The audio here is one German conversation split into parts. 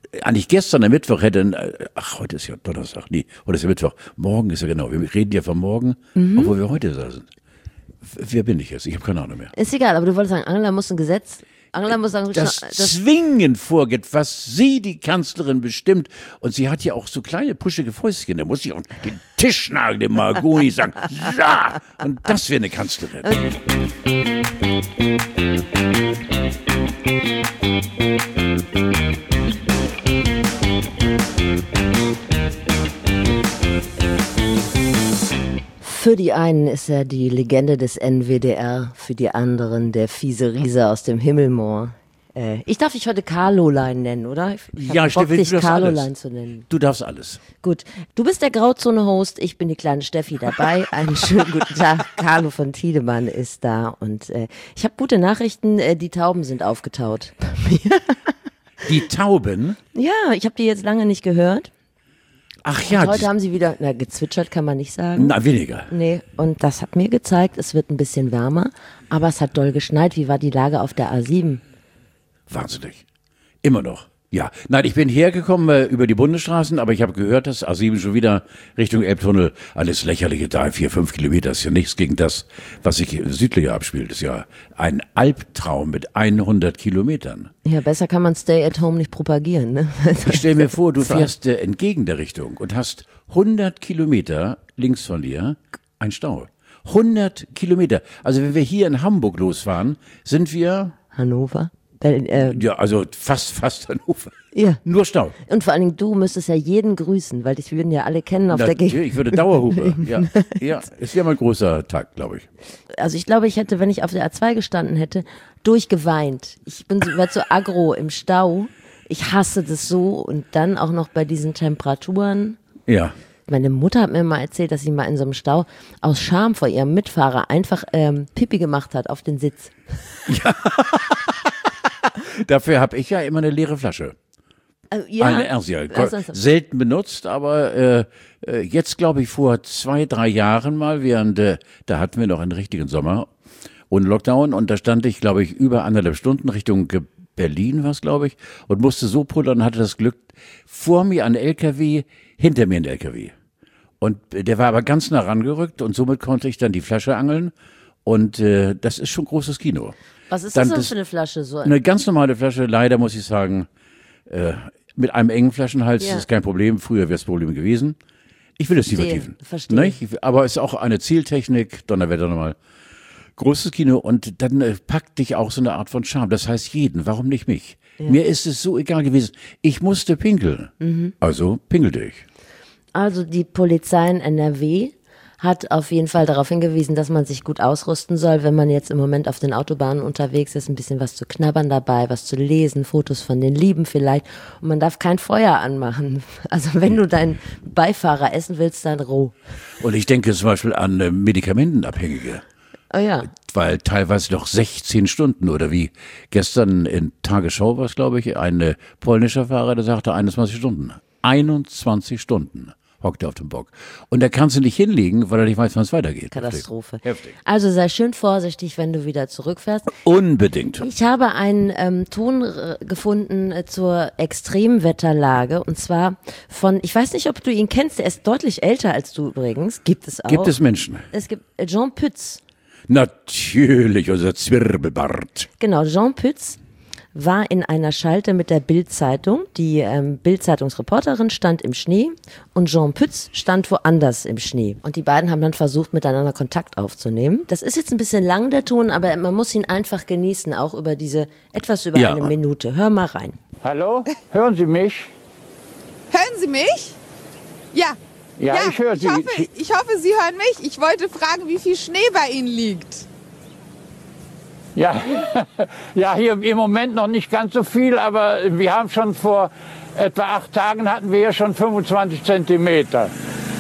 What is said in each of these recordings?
eigentlich gestern am Mittwoch heute ist ja Donnerstag, nee, heute ist ja Mittwoch, morgen ist ja genau, wir reden ja von morgen, obwohl wir heute da sind. Wer bin ich jetzt? Ich habe keine Ahnung mehr. Ist egal, aber du wolltest sagen, Angela muss ein Gesetz, Angela muss sagen, das zwingend vorgeht, was sie, die Kanzlerin, bestimmt. Und sie hat ja auch so kleine puschige Fäustchen. Da muss ich auch den Tischnagel, den Mahagoni sagen, ja! Und das wäre eine Kanzlerin. Für die einen ist er die Legende des NWDR, für die anderen der fiese Riese aus dem Himmelmoor. Ich darf dich heute Carlolein nennen, oder? Ja, Steffi, dich du darfst Carlolein alles. zu nennen. Du darfst alles. Gut, du bist der Grauzone-Host, ich bin die kleine Steffi dabei. Einen schönen guten Tag. Carlo von Tiedemann ist da und ich habe gute Nachrichten, die Tauben sind aufgetaut. Die Tauben? Ja, ich habe die jetzt lange nicht gehört. Ach ja. Und heute haben sie wieder, gezwitschert kann man nicht sagen. Na, weniger. Nee, und das hat mir gezeigt, es wird ein bisschen wärmer, aber es hat doll geschneit. Wie war die Lage auf der A7? Wahnsinnig. Immer noch. Ja, nein, ich bin hergekommen über die Bundesstraßen, aber ich habe gehört, dass A7 schon wieder Richtung Elbtunnel, alles lächerliche 3, 4, 5 Kilometer, ist ja nichts gegen das, was sich südlicher abspielt. Ist ja ein Albtraum mit 100 Kilometern. Ja, besser kann man Stay at Home nicht propagieren, ne? Ich stell mir vor, du fährst entgegen der Richtung und hast 100 Kilometer links von dir ein Stau. 100 Kilometer. Also wenn wir hier in Hamburg losfahren, sind wir... Hannover? Ja, also fast Hannover. Ja. Nur Stau. Und vor allen Dingen, du müsstest ja jeden grüßen, weil dich würden ja alle kennen auf der Gegend. Ich würde Dauerhupe. Ja, ist ja mal ein großer Tag, glaube ich. Also ich glaube, ich hätte, wenn ich auf der A2 gestanden hätte, durchgeweint. Ich war so aggro im Stau. Ich hasse das so und dann auch noch bei diesen Temperaturen. Ja. Meine Mutter hat mir mal erzählt, dass sie mal in so einem Stau aus Scham vor ihrem Mitfahrer einfach Pipi gemacht hat auf den Sitz. Ja. Dafür habe ich ja immer eine leere Flasche. Ja. Eine Ersia. Selten benutzt, aber jetzt glaube ich vor 2, 3 Jahren mal, da hatten wir noch einen richtigen Sommer ohne Lockdown und da stand ich, glaube ich, über 1,5 Stunden Richtung Berlin war es, glaube ich, und musste so pullern und hatte das Glück, vor mir ein LKW, hinter mir ein LKW. Und der war aber ganz nah rangerückt und somit konnte ich dann die Flasche angeln und das ist schon großes Kino. Was ist das denn für eine Flasche? So eine ganz normale Flasche, leider muss ich sagen, mit einem engen Flaschenhals ist kein Problem. Früher wäre es Problem gewesen. Ich will es nicht vertiefen. Verstehe. Aber es ist auch eine Zieltechnik, Donnerwetter nochmal. Großes Kino und dann packt dich auch so eine Art von Charme. Das heißt jeden, warum nicht mich? Ja. Mir ist es so egal gewesen. Ich musste pinkeln. Also pinkelte ich. Also die Polizei in NRW hat auf jeden Fall darauf hingewiesen, dass man sich gut ausrüsten soll, wenn man jetzt im Moment auf den Autobahnen unterwegs ist, ein bisschen was zu knabbern dabei, was zu lesen, Fotos von den Lieben vielleicht. Und man darf kein Feuer anmachen. Also wenn du deinen Beifahrer essen willst, dann roh. Und ich denke zum Beispiel an Medikamentenabhängige. Oh ja. Weil teilweise noch 16 Stunden oder wie gestern in Tagesschau war es, glaube ich, ein polnischer Fahrer, der sagte 21 Stunden. 21 Stunden. Hockt er auf dem Bock. Und da kannst du nicht hinlegen, weil er nicht weiß, wann es weitergeht. Katastrophe. Heftig. Also sei schön vorsichtig, wenn du wieder zurückfährst. Unbedingt. Ich habe einen Ton gefunden zur Extremwetterlage und zwar von, ich weiß nicht, ob du ihn kennst, der ist deutlich älter als du übrigens, gibt es auch. Gibt es Menschen? Es gibt Jean Pütz. Natürlich, unser Zwirbelbart. Genau, Jean Pütz war in einer Schalte mit der Bild-Zeitung. Die Bild-Zeitungsreporterin stand im Schnee und Jean Pütz stand woanders im Schnee. Und die beiden haben dann versucht, miteinander Kontakt aufzunehmen. Das ist jetzt ein bisschen lang, der Ton, aber man muss ihn einfach genießen, auch über etwas über eine Minute. Hör mal rein. Hallo, hören Sie mich? Hören Sie mich? Ja. Ja, ich höre Sie. Ich hoffe, Sie hören mich. Ich wollte fragen, wie viel Schnee bei Ihnen liegt. Ja, ja, hier im Moment noch nicht ganz so viel, aber wir haben schon vor etwa 8 Tagen hatten wir hier schon 25 Zentimeter.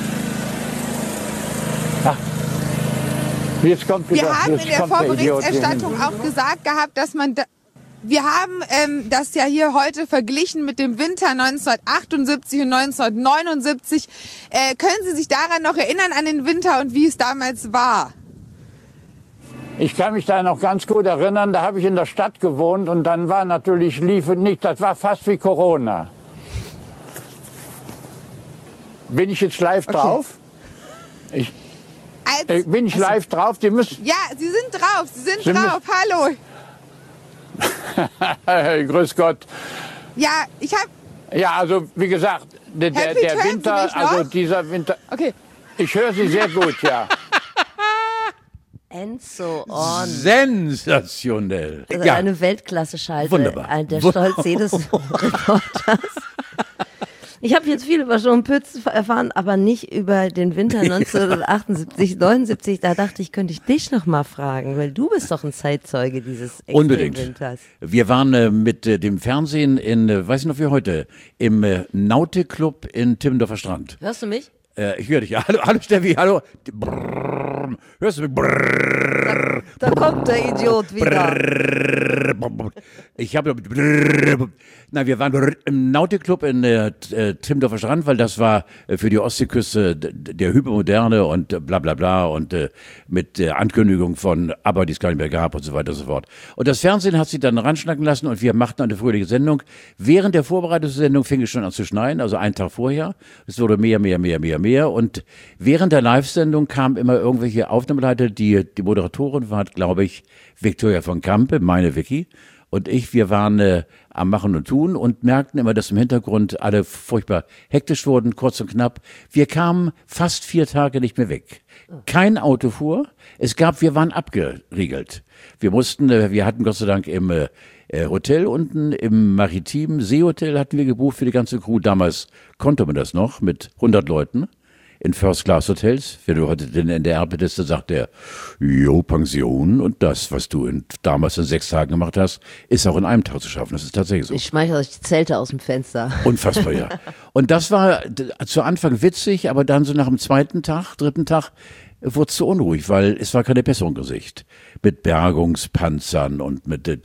Ach, jetzt kommt wieder, wir haben in der Vorberichterstattung auch gesagt gehabt, dass man... Wir haben das ja hier heute verglichen mit dem Winter 1978 und 1979. Können Sie sich daran noch erinnern, an den Winter und wie es damals war? Ich kann mich da noch ganz gut erinnern, da habe ich in der Stadt gewohnt und dann war natürlich, lief nicht, das war fast wie Corona. Bin ich jetzt live drauf? Bin ich live drauf? Die müssen. Ja, Sie sind drauf. Sie sind drauf. Hallo. Grüß Gott. Ja, ich habe. Ja, also wie gesagt, der Herr Pitt, hören Sie Winter, mich also noch? dieser Winter. Okay. Ich höre Sie sehr gut, ja. And so on. Sensationell. Also Ja, eine Weltklasse-Schalte. Wunderbar. Der Stolz jedes Reporters. Ich habe jetzt viel über Jean Pütz erfahren, aber nicht über den Winter 1978, 79. Da dachte ich, könnte ich dich noch mal fragen, weil du bist doch ein Zeitzeuge dieses unbedingt. Extremwinters. Wir waren mit dem Fernsehen in, weiß ich noch wie heute, im Nautic-Club in Timmendorfer Strand. Hörst du mich? Ich höre dich. Ja. Hallo Steffi, hallo. Brrr. Hörst du mich? Brrr. Da kommt der Idiot wieder. Ich habe, na, wir waren im Nautic-Club in Timmendorfer Strand, weil das war für die Ostseeküste der Hypermoderne und bla bla bla und mit Ankündigung von ABBA, die es gar nicht mehr gab und so weiter und so fort. Und das Fernsehen hat sich dann ranschnacken lassen und wir machten eine fröhliche Sendung. Während der Vorbereitungssendung fing es schon an zu schneien, also einen Tag vorher. Es wurde mehr und während der Live-Sendung kamen immer irgendwelche Aufnahmeleiter, die Moderatorin war, glaube ich, Victoria von Kampe, meine Vicky, und ich, wir waren am Machen und Tun und merkten immer, dass im Hintergrund alle furchtbar hektisch wurden, kurz und knapp. Wir kamen fast 4 Tage nicht mehr weg. Kein Auto fuhr. Wir waren abgeriegelt. Wir hatten Gott sei Dank im Hotel unten, im maritimen Seehotel hatten wir gebucht für die ganze Crew. Damals konnte man das noch mit 100 Leuten. In First-Class-Hotels. Wenn du heute den NDR bittest, dann sagt er, jo, Pension und das, was du damals in 6 Tagen gemacht hast, ist auch in einem Tag zu schaffen. Das ist tatsächlich so. Ich schmeiße euch die Zelte aus dem Fenster. Unfassbar, ja. Und das war zu Anfang witzig, aber dann so nach dem 2. Tag, 3. Tag wurde es zu unruhig, weil es war keine Besserung in Sicht. Mit Bergungspanzern und mit die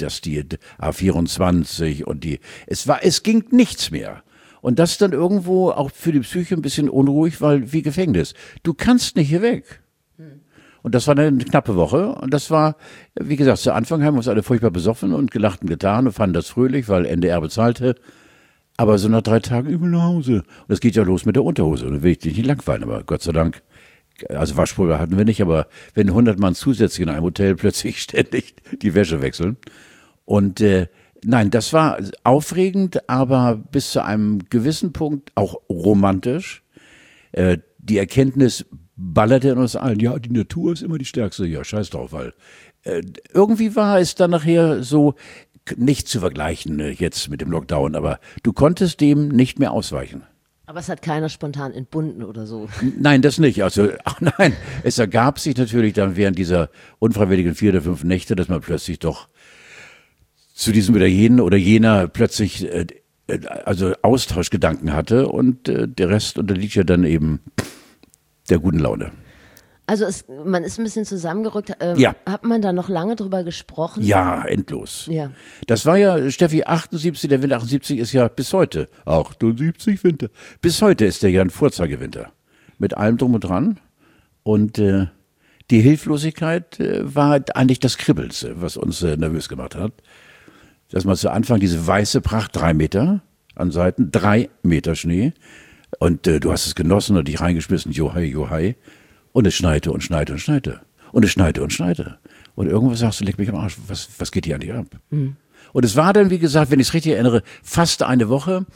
A24 und es ging nichts mehr. Und das ist dann irgendwo auch für die Psyche ein bisschen unruhig, weil wie Gefängnis. Du kannst nicht hier weg. Und das war eine knappe Woche. Und das war, wie gesagt, zu Anfang haben wir uns alle furchtbar besoffen und gelacht und getan und fanden das fröhlich, weil NDR bezahlte. Aber so nach 3 Tagen übel nach Hause. Und das geht ja los mit der Unterhose. Und da will ich dich nicht langweilen, aber Gott sei Dank. Also Waschpulver hatten wir nicht, aber wenn 100 Mann zusätzlich in einem Hotel plötzlich ständig die Wäsche wechseln. Und nein, das war aufregend, aber bis zu einem gewissen Punkt auch romantisch. Die Erkenntnis ballerte in uns allen, ja, die Natur ist immer die stärkste, ja, scheiß drauf, weil irgendwie war es dann nachher so, nicht zu vergleichen jetzt mit dem Lockdown, aber du konntest dem nicht mehr ausweichen. Aber es hat keiner spontan entbunden oder so. Nein, das nicht. Also, nein, es ergab sich natürlich dann während dieser unfreiwilligen 4 oder 5 Nächte, dass man plötzlich doch zu diesem oder jenen oder jener plötzlich also Austauschgedanken hatte und der Rest unterliegt ja dann eben der guten Laune. Also man ist ein bisschen zusammengerückt. Ja. Hat man da noch lange drüber gesprochen? Ja, endlos. Ja. Das war ja, Steffi, 78, der Winter 78 ist ja bis heute, 78 Winter, bis heute ist der ja ein Vorzeigewinter. Mit allem drum und dran. Und die Hilflosigkeit war eigentlich das Kribbelste, was uns nervös gemacht hat. Dass man zu Anfang diese weiße Pracht, 3 Meter an Seiten, 3 Meter Schnee. Und du hast es genossen und dich reingeschmissen, johai, johai. Und es schneite und schneite und schneite. Und es schneite und schneite. Und irgendwas sagst du, leck mich am Arsch, was geht hier an dir ab? Mhm. Und es war dann, wie gesagt, wenn ich es richtig erinnere, fast eine Woche.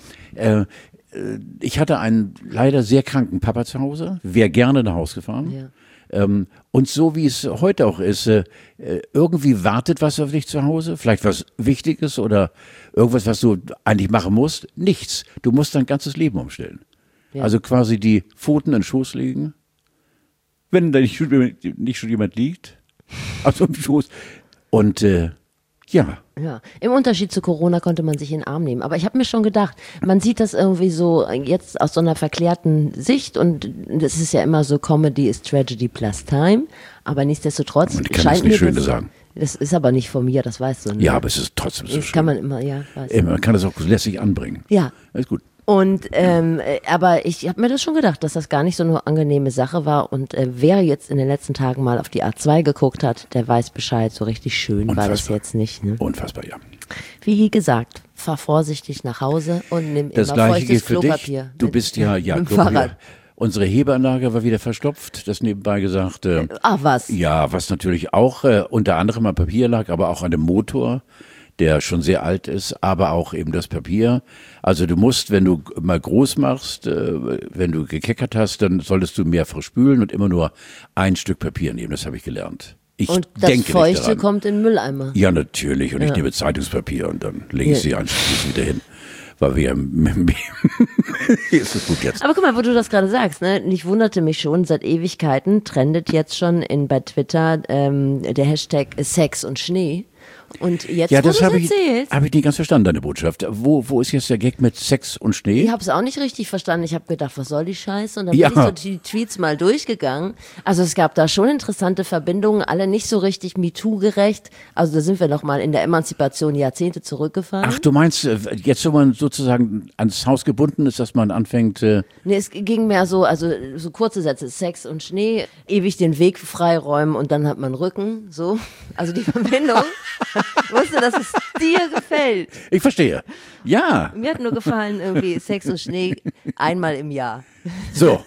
Ich hatte einen leider sehr kranken Papa zu Hause, wäre gerne nach Hause gefahren. Ja. Und so wie es heute auch ist, irgendwie wartet was auf dich zu Hause, vielleicht was Wichtiges oder irgendwas, was du eigentlich machen musst. Nichts. Du musst dein ganzes Leben umstellen. Ja. Also quasi die Pfoten in den Schoß legen. Wenn da nicht schon jemand liegt, also im Schoß. Und ja. Ja, im Unterschied zu Corona konnte man sich in den Arm nehmen. Aber ich habe mir schon gedacht, man sieht das irgendwie so jetzt aus so einer verklärten Sicht und das ist ja immer so, Comedy is Tragedy plus Time. Aber nichtsdestotrotz man kann scheint das nicht schön sagen. Das ist aber nicht von mir, das weißt du. Ne? Ja, aber es ist trotzdem so das schön. Kann man immer, ja. Man kann das auch lässig anbringen. Ja. Alles gut. Und aber ich habe mir das schon gedacht, dass das gar nicht so eine angenehme Sache war. Und wer jetzt in den letzten Tagen mal auf die A2 geguckt hat, der weiß Bescheid. So richtig schön Unfassbar. War das jetzt nicht. Ne? Unfassbar, ja. Wie gesagt, fahr vorsichtig nach Hause und nimm das immer Gleiche feuchtes gilt für Klopapier. dich. Du bist ja mit dem Klopapier. Fahrrad. Unsere Hebeanlage war wieder verstopft, das nebenbei gesagt. Ach was. Ja, was natürlich auch unter anderem am Papier lag, aber auch an dem Motor, der schon sehr alt ist, aber auch eben das Papier. Also du musst, wenn du mal groß machst, wenn du gekeckert hast, dann solltest du mehr verspülen und immer nur ein Stück Papier nehmen. Das habe ich gelernt. Und das Feuchte kommt in den Mülleimer. Ja, natürlich. Und ich nehme Zeitungspapier und dann lege ich sie anschließend wieder hin. Weil wir ist es gut jetzt. Aber guck mal, wo du das gerade sagst, ne? Ich wunderte mich schon, seit Ewigkeiten trendet jetzt schon bei Twitter der Hashtag Sex und Schnee. Und jetzt, ja, wo das du habe erzählst. ich nicht ganz verstanden, deine Botschaft. Wo ist jetzt der Gag mit Sex und Schnee? Ich habe es auch nicht richtig verstanden. Ich habe gedacht, was soll die Scheiße? Und dann bin ich so die Tweets mal durchgegangen. Also es gab da schon interessante Verbindungen, alle nicht so richtig MeToo-gerecht. Also da sind wir noch mal in der Emanzipation Jahrzehnte zurückgefahren. Ach, du meinst, jetzt wo man sozusagen ans Haus gebunden ist, dass man anfängt... Nee, es ging mehr so, also so kurze Sätze, Sex und Schnee, ewig den Weg freiräumen und dann hat man Rücken, so. Also die Verbindung. Ich wusste, dass es dir gefällt. Ich verstehe. Ja. Mir hat nur gefallen, irgendwie Sex und Schnee einmal im Jahr. So.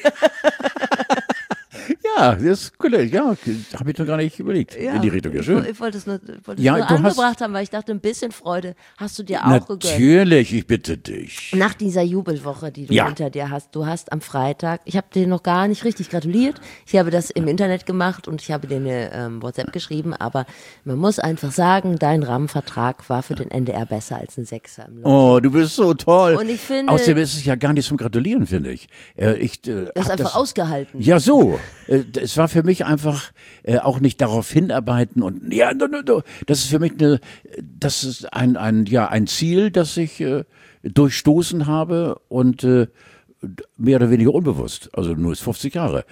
Ja, das ist cool. Ja, habe ich noch gar nicht überlegt. Ja, in die Richtung, ja schön. Ich wollte es nur Ja, du angebracht haben, weil ich dachte, ein bisschen Freude hast du dir auch gegönnt. Natürlich, ich bitte dich. Nach dieser Jubelwoche, die du hinter dir hast. Du hast am Freitag, ich habe dir noch gar nicht richtig gratuliert. Ich habe das im Internet gemacht und ich habe dir eine WhatsApp geschrieben. Aber man muss einfach sagen, dein Rahmenvertrag war für den NDR besser als ein Sechser im Loch. Oh, du bist so toll. Und ich finde, außerdem ist es ja gar nicht zum Gratulieren, finde ich. Das ist einfach ausgehalten. Ja, so. Es war für mich einfach auch nicht darauf hinarbeiten und ja, das ist für mich das ist ein Ziel, das ich durchstoßen habe und mehr oder weniger unbewusst, also nur ist 50 Jahre.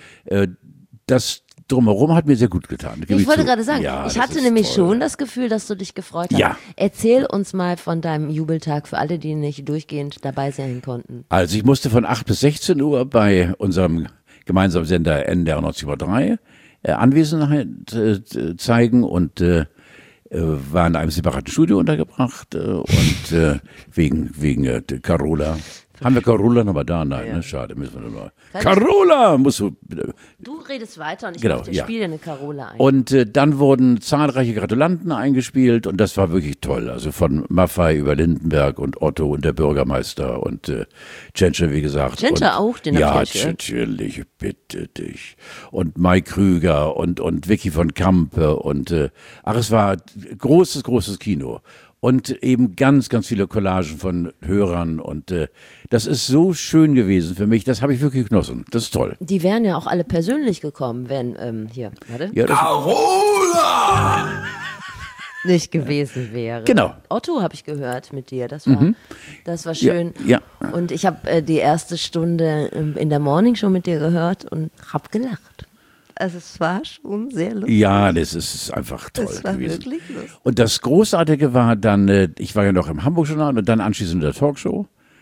Das drumherum hat mir sehr gut getan. Ich wollte gerade sagen, ich hatte nämlich schon das Gefühl, dass du dich gefreut hast. Ja. Erzähl uns mal von deinem Jubeltag für alle, die nicht durchgehend dabei sein konnten. Also ich musste von 8 bis 16 Uhr bei unserem gemeinsamen Sender NDR 90,3 Anwesenheit zeigen und war in einem separaten Studio untergebracht und wegen Carola. Haben wir Carola nochmal da? Nein, ne? Schade, müssen wir nochmal. Carola! Musst du. Du redest weiter und ich spiele eine Carola ein. Und dann wurden zahlreiche Gratulanten eingespielt und das war wirklich toll. Also von Maffei über Lindenberg und Otto und der Bürgermeister und Tschentscher, wie gesagt. Tschentscher auch, den ja, hab ich natürlich, bitte dich. Und Mike Krüger und Vicky von Kampe und es war großes Kino. Und eben ganz viele Collagen von Hörern und das ist so schön gewesen für mich, das habe ich wirklich genossen, das ist toll. Die wären ja auch alle persönlich gekommen, wenn hier, warte. Ja, Carola! Nicht gewesen wäre. Genau. Otto habe ich gehört mit dir, das war schön. Ja. Und ich habe die erste Stunde in der Morning Show mit dir gehört und habe gelacht. Also es war schon sehr lustig. Ja, das ist einfach toll das war gewesen. Wirklich lustig. Und das Großartige war dann, ich war ja noch im Hamburg-Journal und dann anschließend in der Talkshow.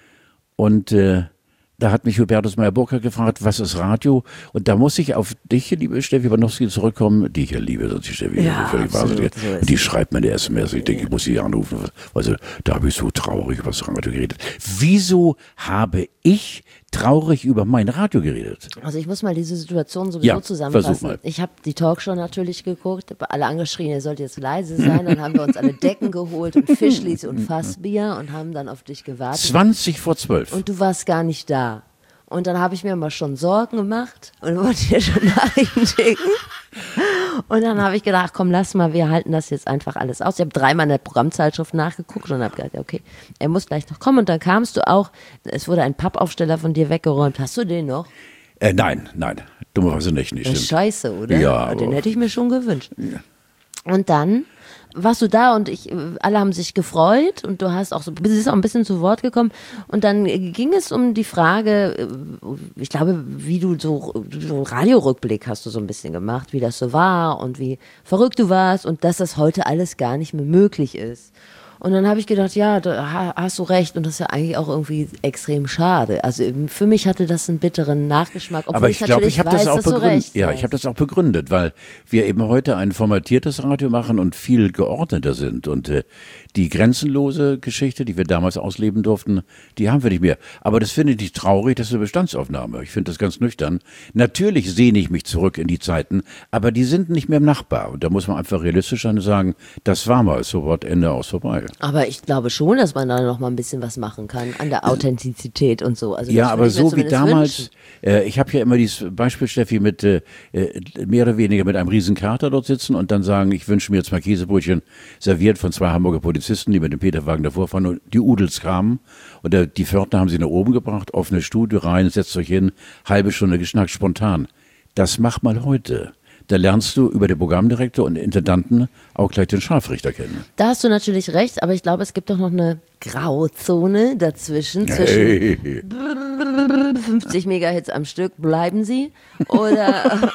Und da hat mich Hubertus Meyer-Burkhardt gefragt, was ist Radio? Und da muss ich auf dich, liebe Steffi Banowski, zurückkommen, die ich ja liebe, sonst die Steffi völlig wahnsinnig. Und die schreibt mir eine SMS, ich denke, ich muss sie anrufen. Also da habe ich so traurig über das Radio geredet. Wieso habe ich traurig über mein Radio geredet? Also ich muss mal diese Situation sowieso zusammenfassen. Versuch mal. Ich habe die Talkshow natürlich geguckt, habe alle angeschrien, ihr sollt jetzt leise sein. Dann haben wir uns alle Decken geholt und Fischlis und Fassbier und haben dann auf dich gewartet. 20 vor 12. Und du warst gar nicht da. Und dann habe ich mir mal schon Sorgen gemacht und wollte dir schon Nachrichten schicken. Und dann habe ich gedacht, komm, lass mal, wir halten das jetzt einfach alles aus. Ich habe 3-mal in der Programmzeitschrift nachgeguckt und habe gedacht, okay, er muss gleich noch kommen. Und dann kamst du auch, es wurde ein Pappaufsteller von dir weggeräumt. Hast du den noch? Nein, dummerweise nicht. Das ist scheiße, oder? Ja. Den hätte ich mir schon gewünscht. Ja. Und dann warst du da und alle haben sich gefreut und du bist auch ein bisschen zu Wort gekommen. Und dann ging es um die Frage, ich glaube, wie du so Radiorückblick hast du so ein bisschen gemacht, wie das so war und wie verrückt du warst und dass das heute alles gar nicht mehr möglich ist. Und dann habe ich gedacht, ja, da hast du recht. Und das ist ja eigentlich auch irgendwie extrem schade. Also für mich hatte das einen bitteren Nachgeschmack. Aber ich glaube, ich habe das auch begründet. Ja, ich habe das auch begründet, weil wir eben heute ein formatiertes Radio machen und viel geordneter sind. Und die grenzenlose Geschichte, die wir damals ausleben durften, die haben wir nicht mehr. Aber das finde ich nicht traurig, das ist eine Bestandsaufnahme. Ich finde das ganz nüchtern. Natürlich sehne ich mich zurück in die Zeiten, aber die sind nicht mehr machbar. Und da muss man einfach realistisch sein und sagen, das war mal, so Wort, Ende, aus, vorbei. Aber ich glaube schon, dass man da noch mal ein bisschen was machen kann an der Authentizität und so. Also ja, aber so wie damals, ich habe ja immer dieses Beispiel, Steffi, mit mehr oder weniger mit einem riesen Kater dort sitzen und dann sagen, ich wünsche mir jetzt mal Käsebrötchen serviert von 2 Hamburger Polizisten, die mit dem Peterwagen davor fahren und die Udels kamen und die Pförtner haben sie nach oben gebracht, offene Studio rein, setzt euch hin, halbe Stunde geschnackt, spontan. Das mach mal heute. Da lernst du über den Programmdirektor und Intendanten auch gleich den Scharfrichter kennen. Da hast du natürlich recht, aber ich glaube, es gibt doch noch eine Grauzone dazwischen. Zwischen 50 Megahits am Stück bleiben sie oder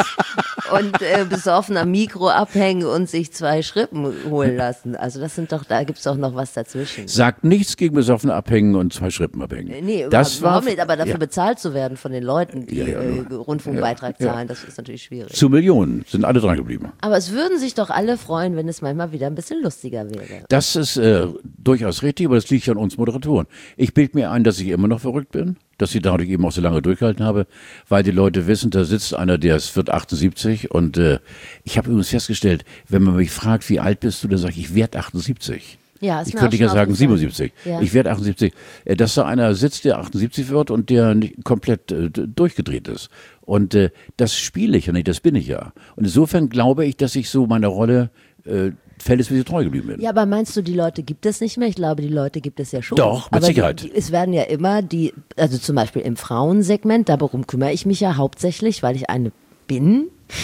und besoffen am Mikro abhängen und sich 2 Schrippen holen lassen. Also das sind doch, da gibt es doch noch was dazwischen. Sagt nichts gegen besoffen abhängen und 2 Schrippen abhängen. Nee, das überhaupt nicht, aber dafür bezahlt zu werden von den Leuten, die Rundfunkbeitrag zahlen, das ist natürlich schwierig. Zu Millionen sind alle dran geblieben. Aber es würden sich doch alle freuen, wenn es manchmal wieder ein bisschen lustiger wäre. Das ist durchaus richtig, aber das liegt ja an uns Moderatoren. Ich bilde mir ein, dass ich immer noch verrückt bin, dass ich dadurch eben auch so lange durchgehalten habe, weil die Leute wissen, da sitzt einer, der wird 78 und ich habe übrigens festgestellt, wenn man mich fragt, wie alt bist du, dann sage ich werde 78. Ja, ich könnte ja sagen 77. Ja. Ich werde 78. Dass da einer sitzt, der 78 wird und der nicht komplett durchgedreht ist. Und das spiele ich ja nicht, das bin ich ja. Und insofern glaube ich, dass ich so meiner Rolle verhältnismäßig treu geblieben bin. Ja, aber meinst du, die Leute gibt es nicht mehr? Ich glaube, die Leute gibt es ja schon. Doch, mit Sicherheit. Es werden ja immer also zum Beispiel im Frauensegment, darum kümmere ich mich ja hauptsächlich, weil ich eine bin.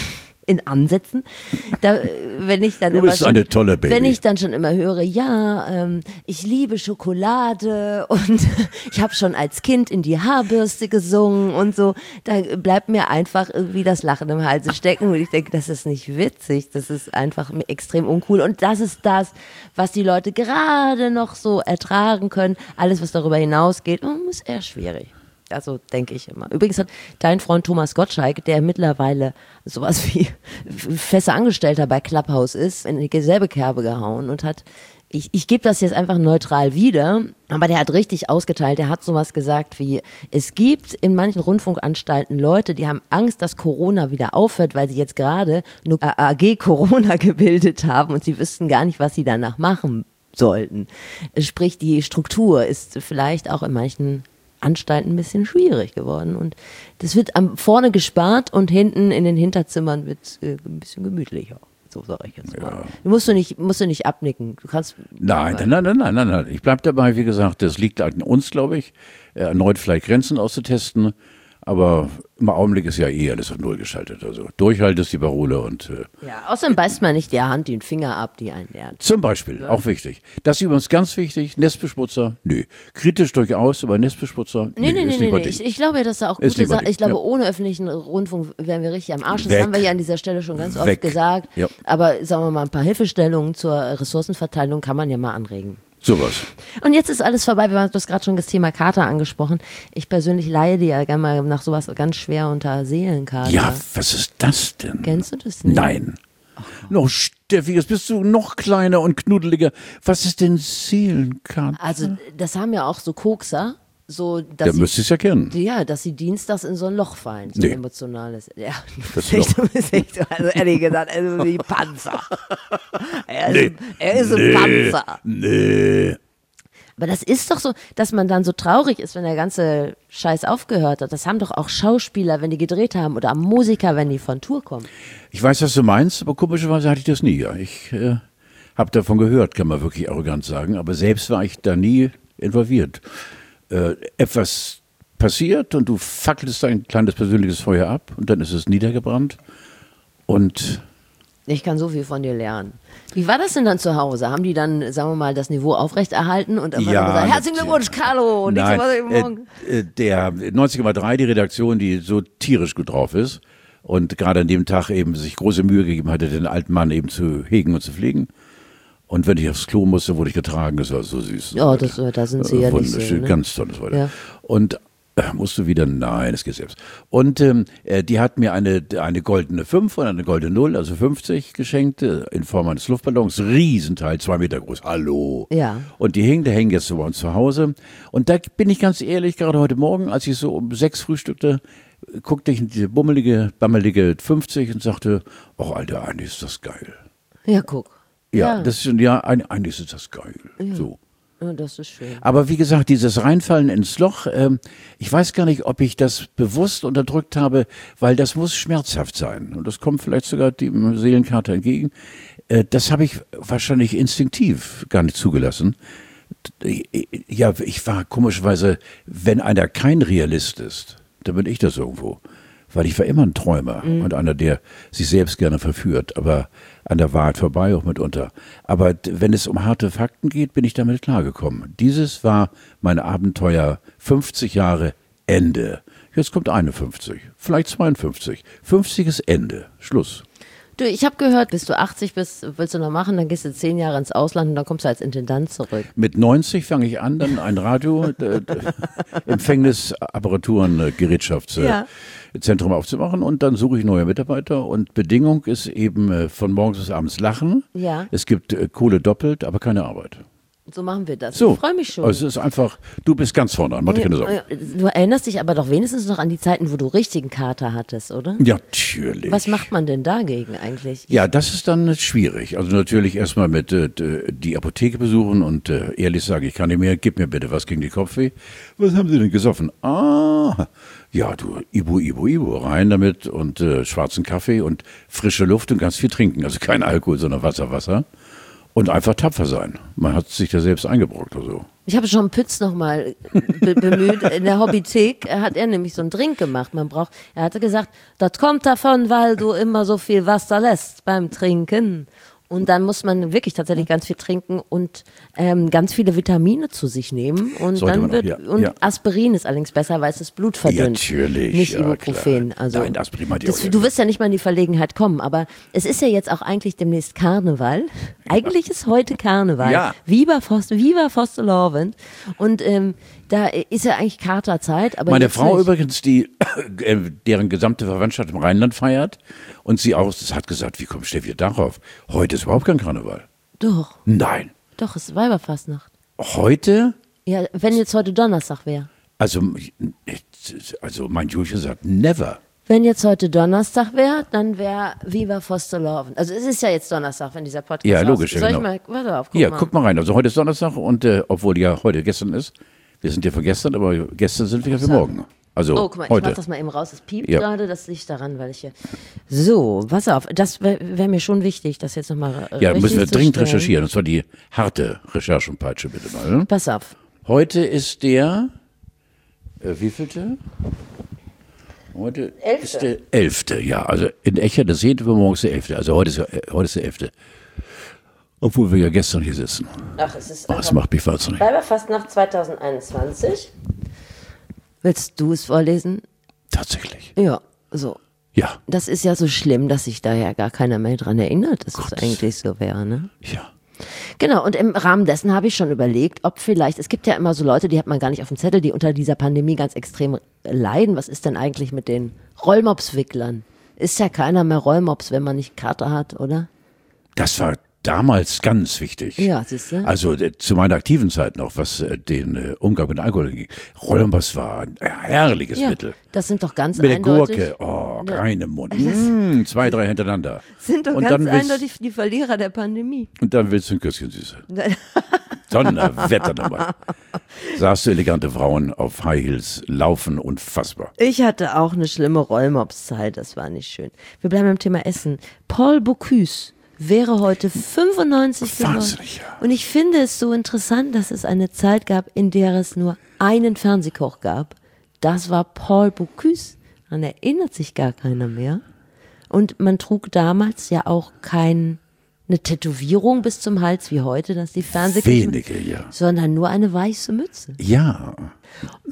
In Ansätzen. Wenn ich dann du bist schon, eine tolle Baby. Wenn ich dann schon immer höre, ja, ich liebe Schokolade und ich habe schon als Kind in die Haarbürste gesungen und so, da bleibt mir einfach irgendwie das Lachen im Halse stecken und ich denke, das ist nicht witzig, das ist einfach extrem uncool und das ist das, was die Leute gerade noch so ertragen können. Alles, was darüber hinausgeht, ist eher schwierig. Also denke ich immer. Übrigens hat dein Freund Thomas Gottschalk, der mittlerweile sowas wie fester Angestellter bei Clubhouse ist, in dieselbe Kerbe gehauen und hat, ich gebe das jetzt einfach neutral wieder, aber der hat richtig ausgeteilt, der hat sowas gesagt wie, es gibt in manchen Rundfunkanstalten Leute, die haben Angst, dass Corona wieder aufhört, weil sie jetzt gerade nur AG Corona gebildet haben und sie wüssten gar nicht, was sie danach machen sollten. Sprich, die Struktur ist vielleicht auch in manchen Anstalten ein bisschen schwierig geworden und das wird vorne gespart und hinten in den Hinterzimmern wird es ein bisschen gemütlicher. So sage ich jetzt mal. Du musst du nicht abnicken. Du kannst. Nein. Ich bleibe dabei, wie gesagt, das liegt an uns, glaube ich, erneut vielleicht Grenzen auszutesten. Aber im Augenblick ist ja alles auf Null geschaltet. Also Durchhalt ist die Parole und ja, außerdem beißt man nicht der Hand den Finger ab, die einen lernt. Zum Beispiel, ja. Auch wichtig. Das ist übrigens ganz wichtig, Nestbeschmutzer, nö. Kritisch durchaus, aber Nestbeschmutzer, nee. Ich glaube ja, dass da auch gute Sachen, ich glaube, ohne öffentlichen Rundfunk wären wir richtig am Arsch. Das haben wir ja an dieser Stelle schon ganz oft gesagt. Ja. Aber sagen wir mal, ein paar Hilfestellungen zur Ressourcenverteilung kann man ja mal anregen. Sowas. Und jetzt ist alles vorbei. Du hast gerade schon das Thema Kater angesprochen. Ich persönlich leide dir ja gerne mal nach sowas ganz schwer unter Seelenkater. Ja, was ist das denn? Kennst du das nicht? Nein. Noch Steffi, jetzt bist du noch kleiner und knuddeliger. Was ist denn Seelenkater? Also das haben ja auch so Kokser. So, der müsste es ja kennen. Ja, dass sie dienstags in so ein Loch fallen, so ein emotionales. Ja, das also ehrlich gesagt, er ist wie Panzer. Er ist ein Panzer. Nee. Aber das ist doch so, dass man dann so traurig ist, wenn der ganze Scheiß aufgehört hat. Das haben doch auch Schauspieler, wenn die gedreht haben, oder Musiker, wenn die von Tour kommen. Ich weiß, was du meinst, aber komischerweise hatte ich das nie. Ja. Ich habe davon gehört, kann man wirklich arrogant sagen, aber selbst war ich da nie involviert. Etwas passiert und du fackelst ein kleines persönliches Feuer ab und dann ist es niedergebrannt und ich kann so viel von dir lernen. Wie war das denn dann zu Hause? Haben die dann, sagen wir mal, das Niveau aufrechterhalten und einfach gesagt, herzlichen Glückwunsch, Carlo! Und nein, der 90,3, die Redaktion, die so tierisch gut drauf ist und gerade an dem Tag eben sich große Mühe gegeben hatte, den alten Mann eben zu hegen und zu pflegen. Und wenn ich aufs Klo musste, wurde ich getragen. Das war so süß. Oh, da sind sie ja nicht so. Wunderschön, Ne? ganz tolles Wetter. Ja. Und musst du wieder? Nein, es geht selbst. Und die hat mir eine goldene 5 und eine goldene 0, also 50 geschenkt, in Form eines Luftballons. Riesenteil, 2 Meter groß. Hallo. Ja. Und die hängen jetzt so bei uns zu Hause. Und da bin ich ganz ehrlich, gerade heute Morgen, als ich so um 6 frühstückte, guckte ich in diese bammelige 50 und sagte, oh Alter, eigentlich ist das geil. Ja, guck. Ja, eigentlich ist das geil. Ja. So. Ja, das ist schön. Aber wie gesagt, dieses Reinfallen ins Loch, ich weiß gar nicht, ob ich das bewusst unterdrückt habe, weil das muss schmerzhaft sein. Und das kommt vielleicht sogar dem Seelenkater entgegen. Das habe ich wahrscheinlich instinktiv gar nicht zugelassen. Ja, ich war komischerweise, wenn einer kein Realist ist, dann bin ich das irgendwo. Weil ich war immer ein Träumer und einer, der sich selbst gerne verführt, aber an der Wahrheit vorbei auch mitunter. Aber wenn es um harte Fakten geht, bin ich damit klargekommen. Dieses war mein Abenteuer, 50 Jahre Ende. Jetzt kommt 51, vielleicht 52. 50 ist Ende, Schluss. Du, ich habe gehört, bis du 80 bist, willst du noch machen, dann gehst du 10 Jahre ins Ausland und dann kommst du als Intendant zurück. Mit 90 fange ich an, dann ein Radio, Empfängnisapparaturen, Gerätschaftzentrum aufzumachen und dann suche ich neue Mitarbeiter und Bedingung ist eben von morgens bis abends Lachen. Ja. Es gibt Kohle doppelt, aber keine Arbeit. So machen wir das. So, Ich freue mich schon. Also es ist einfach, du bist ganz vorne an, mach dir keine Sorgen. Du erinnerst dich aber doch wenigstens noch an die Zeiten, wo du richtigen Kater hattest, oder? Ja, natürlich. Was macht man denn dagegen eigentlich? Ja, das ist dann schwierig. Also natürlich erstmal mit die Apotheke besuchen und ehrlich sagen, ich kann nicht mehr, gib mir bitte was gegen die Kopfweh. Was haben Sie denn gesoffen? Ah, ja, du, Ibu, rein damit und schwarzen Kaffee und frische Luft und ganz viel trinken. Also kein Alkohol, sondern Wasser. Und einfach tapfer sein. Man hat sich da selbst eingebrockt oder so. Ich habe schon Pütz nochmal bemüht. In der Hobbythek hat er nämlich so einen Drink gemacht. Er hatte gesagt, das kommt davon, weil du immer so viel Wasser lässt beim Trinken. Und dann muss man wirklich tatsächlich ganz viel trinken und ganz viele Vitamine zu sich nehmen. Und Sollte dann Aspirin ist allerdings besser, weil es das Blut verdünnt. Ja, natürlich. Nicht Ibuprofen. Klar. Also, nein, Aspirin meint ihr auch du wirst ja nicht mal in die Verlegenheit kommen, aber es ist ja jetzt auch eigentlich demnächst Karneval. Eigentlich ist heute Karneval. Ja. Viva Fastelavond. Und da ist ja eigentlich Katerzeit. Aber meine jetzt Frau nicht. übrigens, deren gesamte Verwandtschaft im Rheinland feiert und sie auch, hat gesagt, wie kommst du darauf? Heute ist überhaupt kein Karneval. Doch, Nein. doch, es ist Weiberfastnacht. Heute? Ja, wenn jetzt heute Donnerstag wäre. Also mein Julchen sagt never. Wenn jetzt heute Donnerstag wäre, dann wäre Viva Fastelavond. Also es ist ja jetzt Donnerstag, wenn dieser Podcast Ja, logisch, Soll ja, ich genau. mal, warte auf, Hier, guck mal rein. Also heute ist Donnerstag und obwohl ja heute gestern ist, wir sind ja von gestern, aber gestern sind wir ja für morgen. Also Oh, guck mal, heute. ich mach das mal eben raus. Es piept Ja. gerade, das liegt daran, weil ich hier... So, pass auf, das wäre mir schon wichtig, das jetzt nochmal Ja, richtig müssen wir zu dringend stellen. recherchieren. Und zwar die harte Recherchenpeitsche, bitte mal. Pass auf. Heute ist der, wievielte? Heute ist der 11. Ja, also in Echer, das 10. morgens der 11. Also heute ist der 11. Obwohl wir ja gestern hier sitzen. Ach, es ist Das macht mich wahnsinnig. Weiberfastnacht 2021. Willst du es vorlesen? Tatsächlich. Ja, so. Ja, Das ist ja so schlimm, dass sich da ja gar keiner mehr dran erinnert, dass es eigentlich so wäre, ne? ja. Genau, und im Rahmen dessen habe ich schon überlegt, ob vielleicht, es gibt ja immer so Leute, die hat man gar nicht auf dem Zettel, die unter dieser Pandemie ganz extrem leiden. Was ist denn eigentlich mit den Rollmops-Wicklern? Ist ja keiner mehr Rollmops, wenn man nicht Kater hat, oder? Das war damals ganz wichtig. Ja, siehst du? Also zu meiner aktiven Zeit noch, was den Umgang mit Alkohol ging. Rollmops war ein herrliches Ja, Mittel. das sind doch ganz Mit der eindeutig. Gurke, rein im Mund. 2, 3 hintereinander. Sind doch Und ganz dann willst- eindeutig die Verlierer der Pandemie. Und dann willst du ein Küsschen, Süße. Donnerwetter nochmal. Sahst du elegante Frauen auf High Heels laufen, unfassbar. Ich hatte auch eine schlimme Rollmops-Zeit, das war nicht schön. Wir bleiben beim Thema Essen. Paul Bocuse wäre heute 95 geworden. Wahnsinnig, ja. Und ich finde es so interessant, dass es eine Zeit gab, in der es nur einen Fernsehkoch gab. Das war Paul Bocuse. Daran erinnert sich gar keiner mehr. Und man trug damals ja auch keine Tätowierung bis zum Hals wie heute, dass die Fernsehköche, Wenige, ja. sondern nur eine weiße Mütze. Ja.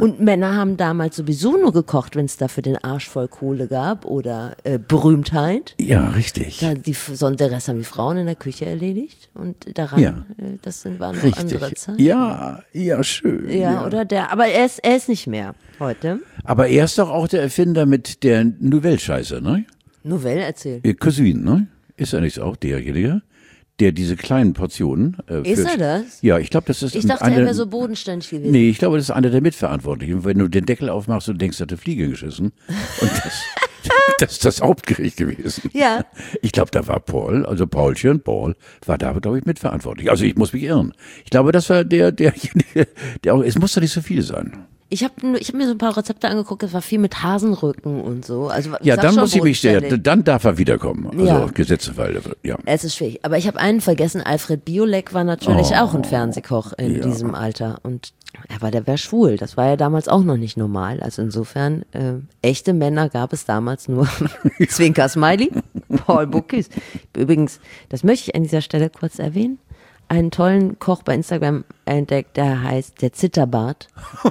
Und Männer haben damals sowieso nur gekocht, wenn es dafür den Arsch voll Kohle gab oder Berühmtheit. Ja, richtig. Der Rest haben die Frauen in der Küche erledigt und daran, waren noch andere Zeiten. Ja, schön. Ja, oder aber er ist nicht mehr heute. Aber er ist doch auch der Erfinder mit der Nouvelle-Scheiße, ne? Nouvelle erzählt. Cuisine, ne? Ist er nicht auch derjenige, der diese kleinen Portionen ist er das? Ja, ich glaube, das ist Ich dachte, er wäre so bodenständig gewesen. Nee, ich glaube, das ist einer der Mitverantwortlichen. Wenn du den Deckel aufmachst und denkst, er hat eine Fliege geschissen. Und das ist das Hauptgericht gewesen. Ja. Ich glaube, da war Paul war da, glaube ich, mitverantwortlich. Also ich muss mich irren. Ich glaube, das war derjenige, der auch, es muss doch nicht so viel sein. Ich hab mir so ein paar Rezepte angeguckt, das war viel mit Hasenrücken und so. Also, ja, dann muss ich mich dann darf er wiederkommen. Also ja. Gesetzesfall, ja. Es ist schwierig. Aber ich habe einen vergessen, Alfred Biolek war natürlich auch ein Fernsehkoch in diesem Alter. Und der war schwul. Das war ja damals auch noch nicht normal. Also insofern, echte Männer gab es damals nur. Zwinker Smiley, Paul Bocuse. Übrigens, das möchte ich an dieser Stelle kurz erwähnen. Einen tollen Koch bei Instagram entdeckt, der heißt der Zitterbart.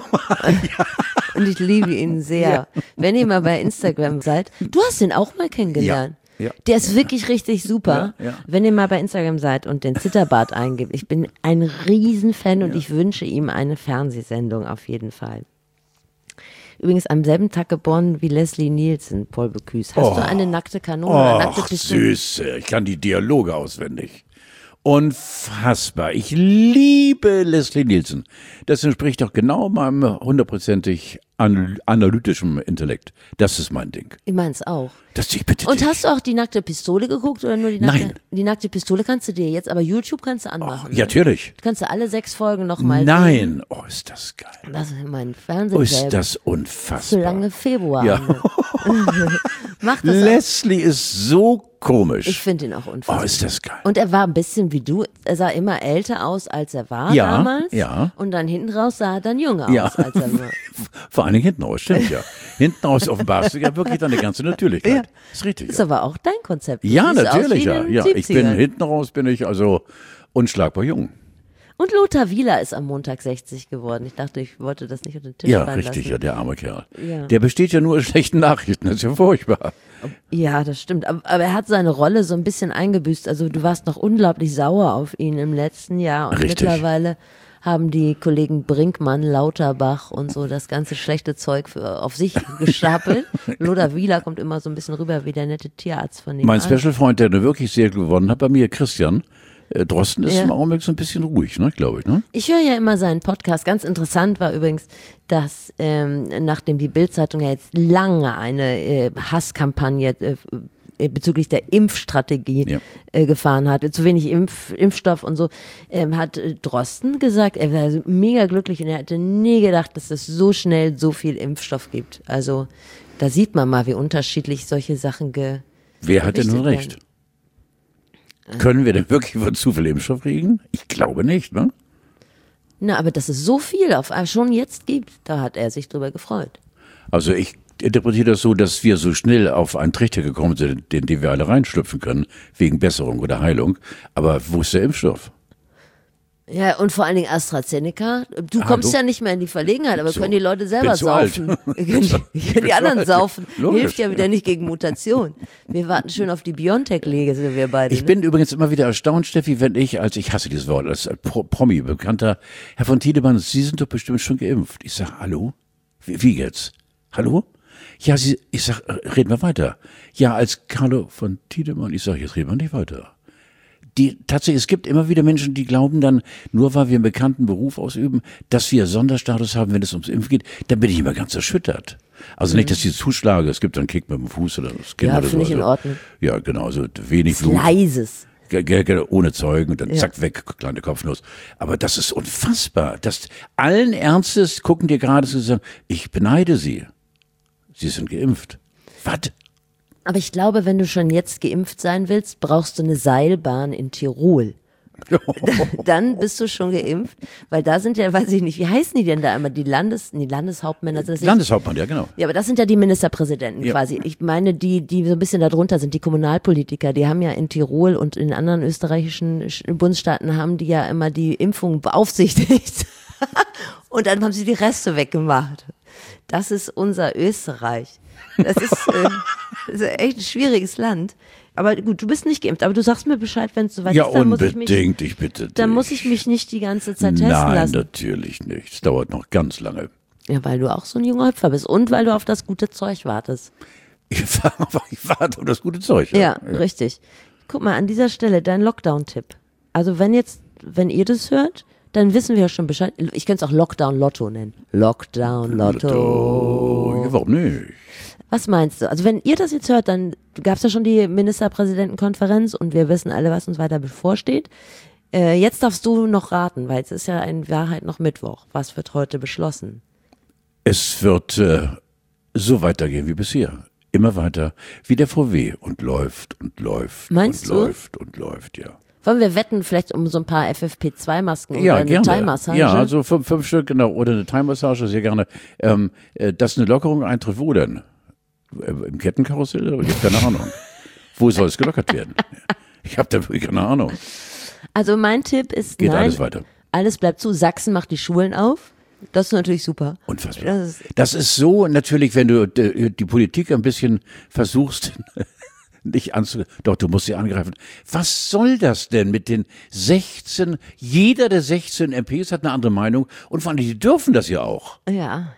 Und ich liebe ihn sehr. Ja. Wenn ihr mal bei Instagram seid, du hast ihn auch mal kennengelernt. Ja. Der ist wirklich richtig super. Ja. Wenn ihr mal bei Instagram seid und den Zitterbart eingibt. Ich bin ein Riesenfan und ich wünsche ihm eine Fernsehsendung auf jeden Fall. Übrigens am selben Tag geboren wie Leslie Nielsen, Paul Bocuse. Hast du eine nackte Kanone? Ach, Süße. Ich kann die Dialoge auswendig. Unfassbar. Ich liebe Leslie Nielsen. Das entspricht doch genau meinem 100%ig analytischen Intellekt. Das ist mein Ding. Ich mein's auch. Bitte Und hast du auch die nackte Pistole geguckt oder nur die nackte? Nein. Die nackte Pistole kannst du dir jetzt, aber YouTube kannst du anmachen. Ja, natürlich. Kannst du alle 6 Folgen nochmal Nein. sehen. Oh, ist das geil. Das ist mein Fernsehen. Ist das unfassbar. Solange Februar. Ja. Mach das Leslie ist so komisch. Ich finde ihn auch unfassbar. Oh, ist das geil. Und er war ein bisschen wie du. Er sah immer älter aus, als er war damals. Ja. Und dann hinten raus sah er dann jünger aus, als er war. Vor allen Dingen hinten raus, stimmt ja. Hinten raus offenbarst du ja wirklich deine ganze Natürlichkeit. Ja. Ist richtig. Ist aber auch dein Konzept. Du Ja, siehst natürlich, aus wie ja. in den Ich bin 70ern. hinten raus, bin ich also unschlagbar jung. Und Lothar Wieler ist am Montag 60 geworden. Ich dachte, ich wollte das nicht unter den Tisch Ja, fallen richtig, lassen. ja, der arme Kerl. Ja. Der besteht ja nur aus schlechten Nachrichten, das ist ja furchtbar. Ja, das stimmt. Aber er hat seine Rolle so ein bisschen eingebüßt. Also du warst noch unglaublich sauer auf ihn im letzten Jahr. Und Richtig. mittlerweile haben die Kollegen Brinkmann, Lauterbach und so das ganze schlechte Zeug auf sich gestapelt. Lothar Wieler kommt immer so ein bisschen rüber wie der nette Tierarzt von ihm. Mein Special-Freund, der da wirklich sehr gewonnen hat, bei mir, Christian Drosten, ist im Augenblick so ein bisschen ruhig, ne, glaube ich. Ne? Ich höre ja immer seinen Podcast. Ganz interessant war übrigens, dass nachdem die Bild-Zeitung ja jetzt lange eine Hasskampagne bezüglich der Impfstrategie gefahren hat, zu wenig Impfstoff und so, hat Drosten gesagt, er wäre mega glücklich und er hätte nie gedacht, dass es so schnell so viel Impfstoff gibt. Also da sieht man mal, wie unterschiedlich solche Sachen Wer hat denn nun werden. recht? Können wir denn wirklich von zu viel Impfstoff kriegen? Ich glaube nicht, ne? Na, aber dass es so viel auf einmal schon jetzt gibt, da hat er sich drüber gefreut. Also ich interpretiere das so, dass wir so schnell auf einen Trichter gekommen sind, in den wir alle reinschlüpfen können, wegen Besserung oder Heilung. Aber wo ist der Impfstoff? Ja, und vor allen Dingen AstraZeneca. Du kommst ja nicht mehr in die Verlegenheit, aber So. können die Leute selber Bin zu alt. saufen. Können die anderen alt. saufen. Logisch. Hilft ja wieder nicht gegen Mutation. Wir warten schön auf die BioNTech-Lege, sind wir beide. Ich bin übrigens immer wieder erstaunt, Steffi, wenn ich hasse dieses Wort, als Promi, bekannter Herr von Tiedemann, Sie sind doch bestimmt schon geimpft. Ich sag, hallo? Wie jetzt? Hallo? Ja, ich sag, reden wir weiter. Ja, als Carlo von Tiedemann, ich sag, jetzt reden wir nicht weiter. Tatsächlich, es gibt immer wieder Menschen, die glauben dann, nur weil wir einen bekannten Beruf ausüben, dass wir Sonderstatus haben, wenn es ums Impfen geht, dann bin ich immer ganz erschüttert. Also nicht, dass die Zuschläge, es gibt dann einen Kick mit dem Fuß oder das Kind Ja, oder so. finde ich in Also, Ordnung. ja, genau, also wenig Blut. Leises. Ohne Zeugen und dann zack weg, kleine Kopfnuss. Aber das ist unfassbar. Das allen Ernstes gucken dir gerade so und sagen, ich beneide Sie. Sie sind geimpft. Was? Aber ich glaube, wenn du schon jetzt geimpft sein willst, brauchst du eine Seilbahn in Tirol. Dann bist du schon geimpft, weil da sind ja, weiß ich nicht, wie heißen die denn da immer, die Landeshauptmänner? Sind das nicht? Landeshauptmann, ja genau. Ja, aber das sind ja die Ministerpräsidenten Ja. quasi. Ich meine, die so ein bisschen darunter sind, die Kommunalpolitiker, die haben ja in Tirol und in anderen österreichischen Bundesstaaten haben die ja immer die Impfung beaufsichtigt. Und dann haben sie die Reste weggemacht. Das ist unser Österreich. Das ist echt ein schwieriges Land. Aber gut, du bist nicht geimpft, aber du sagst mir Bescheid, wenn es soweit Ja, ist. Dann unbedingt, ich bitte dich. Dann muss ich mich nicht die ganze Zeit testen Nein, lassen. natürlich nicht. Es dauert noch ganz lange. Ja, weil du auch so ein junger Hüpfer bist und weil du auf das gute Zeug wartest. Ich warte auf das gute Zeug. Ja, richtig. Guck mal, an dieser Stelle dein Lockdown-Tipp. Also wenn ihr das hört, dann wissen wir ja schon Bescheid. Ich könnte es auch Lockdown-Lotto nennen. Lockdown-Lotto. Ja, warum nicht? Was meinst du? Also wenn ihr das jetzt hört, dann gab es ja schon die Ministerpräsidentenkonferenz und wir wissen alle, was uns weiter bevorsteht. Jetzt darfst du noch raten, weil es ist ja in Wahrheit noch Mittwoch. Was wird heute beschlossen? Es wird so weitergehen wie bisher. Immer weiter wie der VW und läuft und läuft. Meinst und du? Läuft und läuft, ja. Wollen wir wetten vielleicht um so ein paar FFP2-Masken oder Ja, eine gerne. Thai-Massage? Ja, also fünf Stück, genau. Oder eine Thai-Massage, sehr gerne. Dass eine Lockerung eintritt, wo denn? Im Kettenkarussell? Ich habe keine Ahnung. Wo soll es gelockert werden? Ich habe da wirklich keine Ahnung. Also mein Tipp ist, Geht nein, alles weiter. alles bleibt zu. Sachsen macht die Schulen auf. Das ist natürlich super. Unfassbar. Das ist so natürlich, wenn du die Politik ein bisschen versuchst, nicht doch, du musst sie angreifen. Was soll das denn mit den 16, jeder der 16 MPs hat eine andere Meinung und vor allem, die dürfen das ja auch. Ja.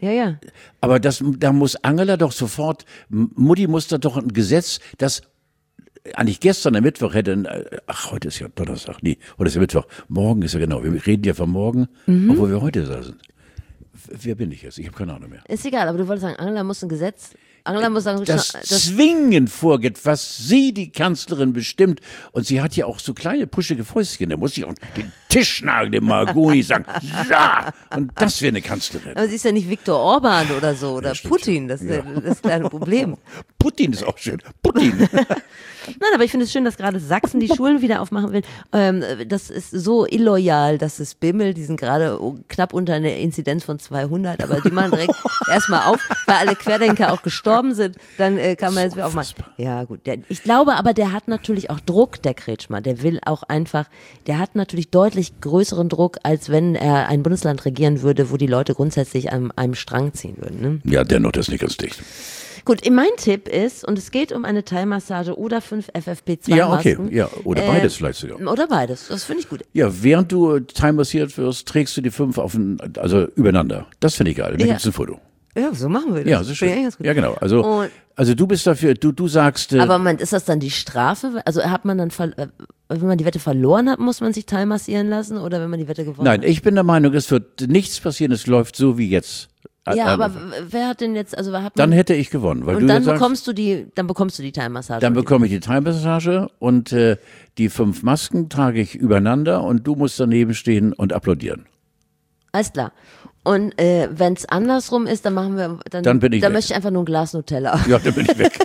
Aber da muss Angela doch sofort, Mutti muss da doch ein Gesetz, das eigentlich gestern am Mittwoch heute ist ja Donnerstag, nee, heute ist ja Mittwoch, morgen ist ja genau, wir reden ja von morgen, obwohl wir heute da sind. Wer bin ich jetzt? Ich habe keine Ahnung mehr. Ist egal, aber du wolltest sagen, Angela muss ein Gesetz, Angela muss sagen, das Zwingen vorgeht, was sie, die Kanzlerin, bestimmt. Und sie hat ja auch so kleine puschige Fäustchen. Da muss ich auch den Tisch nageln, dem Margoni sagen, ja! Und das wäre eine Kanzlerin. Aber sie ist ja nicht Viktor Orban oder so, oder stimmt Putin, das ist ja das kleine Problem. Putin ist auch schön. Putin. Nein, aber ich finde es schön, dass gerade Sachsen die Schulen wieder aufmachen will. Das ist so illoyal, dass es bimmelt. Die sind gerade knapp unter einer Inzidenz von 200, aber die machen direkt erstmal auf, weil alle Querdenker auch gestorben sind. Dann kann man jetzt wieder aufmachen. Ja, gut. Ich glaube aber, der hat natürlich auch Druck, der Kretschmer. Der will auch einfach, der hat natürlich deutlich größeren Druck, als wenn er ein Bundesland regieren würde, wo die Leute grundsätzlich an einem Strang ziehen würden. Ne? Ja, dennoch, das ist nicht ganz dicht. Gut, mein Tipp ist, und es geht um eine Thai-Massage oder 5 FFP2-Masken. Ja, okay. Ja, oder beides vielleicht sogar. Oder beides, das finde ich gut. Ja, während du Thai-massiert wirst, trägst du die 5 also übereinander. Das finde ich geil. Da gibt's ein Foto. Ja, so machen wir das. Ja, das ist schön. Ja, genau. Also du bist dafür, du sagst. Aber Moment, ist das dann die Strafe? Also hat man dann, wenn man die Wette verloren hat, muss man sich Thai massieren lassen oder wenn man die Wette gewonnen hat? Nein, ich bin der Meinung, es wird nichts passieren, es läuft so wie jetzt. Ja, aber wer hat denn jetzt, dann hätte ich gewonnen. Weil und du dann sagst, bekommst du die Thai-Massage. Dann bekomme ich die Thai-Massage und die 5 Masken trage ich übereinander und du musst daneben stehen und applaudieren. Alles klar. Und wenn es andersrum ist, dann machen wir, dann bin ich weg. möchte ich einfach nur ein Glas Nutella. Ja, dann bin ich weg.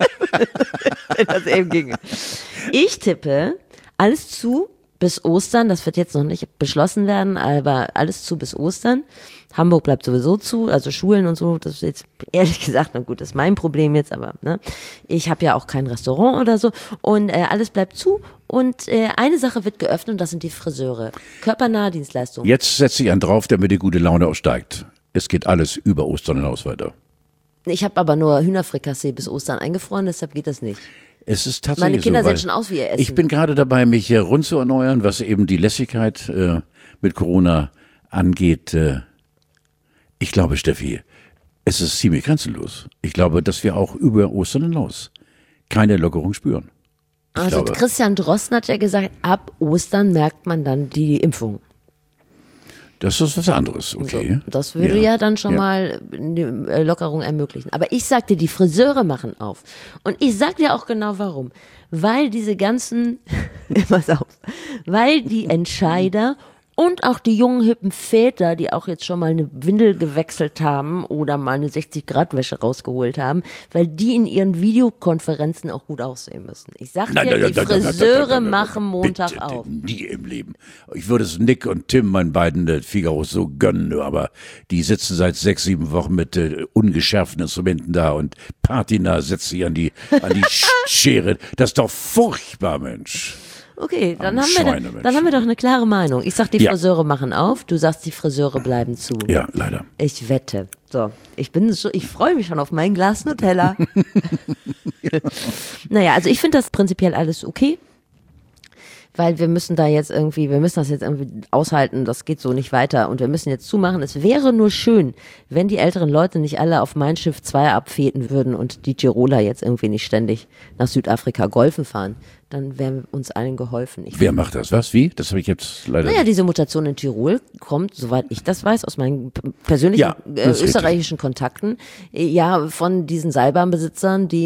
Wenn das eben ginge. Ich tippe, alles zu bis Ostern, das wird jetzt noch nicht beschlossen werden, aber alles zu bis Ostern. Hamburg bleibt sowieso zu, also Schulen und so, das ist jetzt ehrlich gesagt, na gut, das ist mein Problem jetzt, aber ne, ich habe ja auch kein Restaurant oder so und alles bleibt zu und eine Sache wird geöffnet und das sind die Friseure. Körpernahe Dienstleistungen. Jetzt setze ich einen drauf, damit die gute Laune auch steigt. Es geht alles über Ostern hinaus weiter. Ich habe aber nur Hühnerfrikassee bis Ostern eingefroren, deshalb geht das nicht. Es ist tatsächlich Meine Kinder so, sehen schon aus wie ihr Essen. Ich bin gerade dabei, mich hier rund zu erneuern, was eben die Lässigkeit mit Corona angeht. Ich glaube, Steffi, es ist ziemlich grenzenlos. Ich glaube, dass wir auch über Ostern hinaus keine Lockerung spüren. Also Christian Drosten hat ja gesagt, ab Ostern merkt man dann die Impfung. Das ist was anderes, okay. So, das würde ja dann schon mal eine Lockerung ermöglichen. Aber ich sag dir, die Friseure machen auf. Und ich sag dir auch genau warum. Weil diese ganzen, pass auf, weil die Entscheider und auch die jungen, hippen Väter, die auch jetzt schon mal eine Windel gewechselt haben oder mal eine 60-Grad-Wäsche rausgeholt haben, weil die in ihren Videokonferenzen auch gut aussehen müssen. Ich sag dir, die Friseure machen Montag bitte, auf. Nie im Leben. Ich würde es Nick und Tim, meinen beiden Figaros, so gönnen, aber die sitzen seit 6, 7 Wochen mit ungeschärften Instrumenten da und Patina setzt sich an die Schere. Das ist doch furchtbar, Mensch. Okay, dann haben wir doch eine klare Meinung. Ich sag, die Friseure machen auf, du sagst, die Friseure bleiben zu. Ja, leider. Ich wette. So, ich freue mich schon auf mein Glas Nutella. Naja, also ich finde das prinzipiell alles okay. Weil wir müssen das jetzt irgendwie aushalten, das geht so nicht weiter und wir müssen jetzt zumachen. Es wäre nur schön, wenn die älteren Leute nicht alle auf Mein Schiff 2 abfäden würden und die Tiroler jetzt irgendwie nicht ständig nach Südafrika golfen fahren. Dann wäre uns allen geholfen. Wer macht das? Was? Wie? Das habe ich jetzt leider Naja, diese Mutation in Tirol kommt, soweit ich das weiß, aus meinen persönlichen österreichischen Kontakten, ja, von diesen Seilbahnbesitzern, die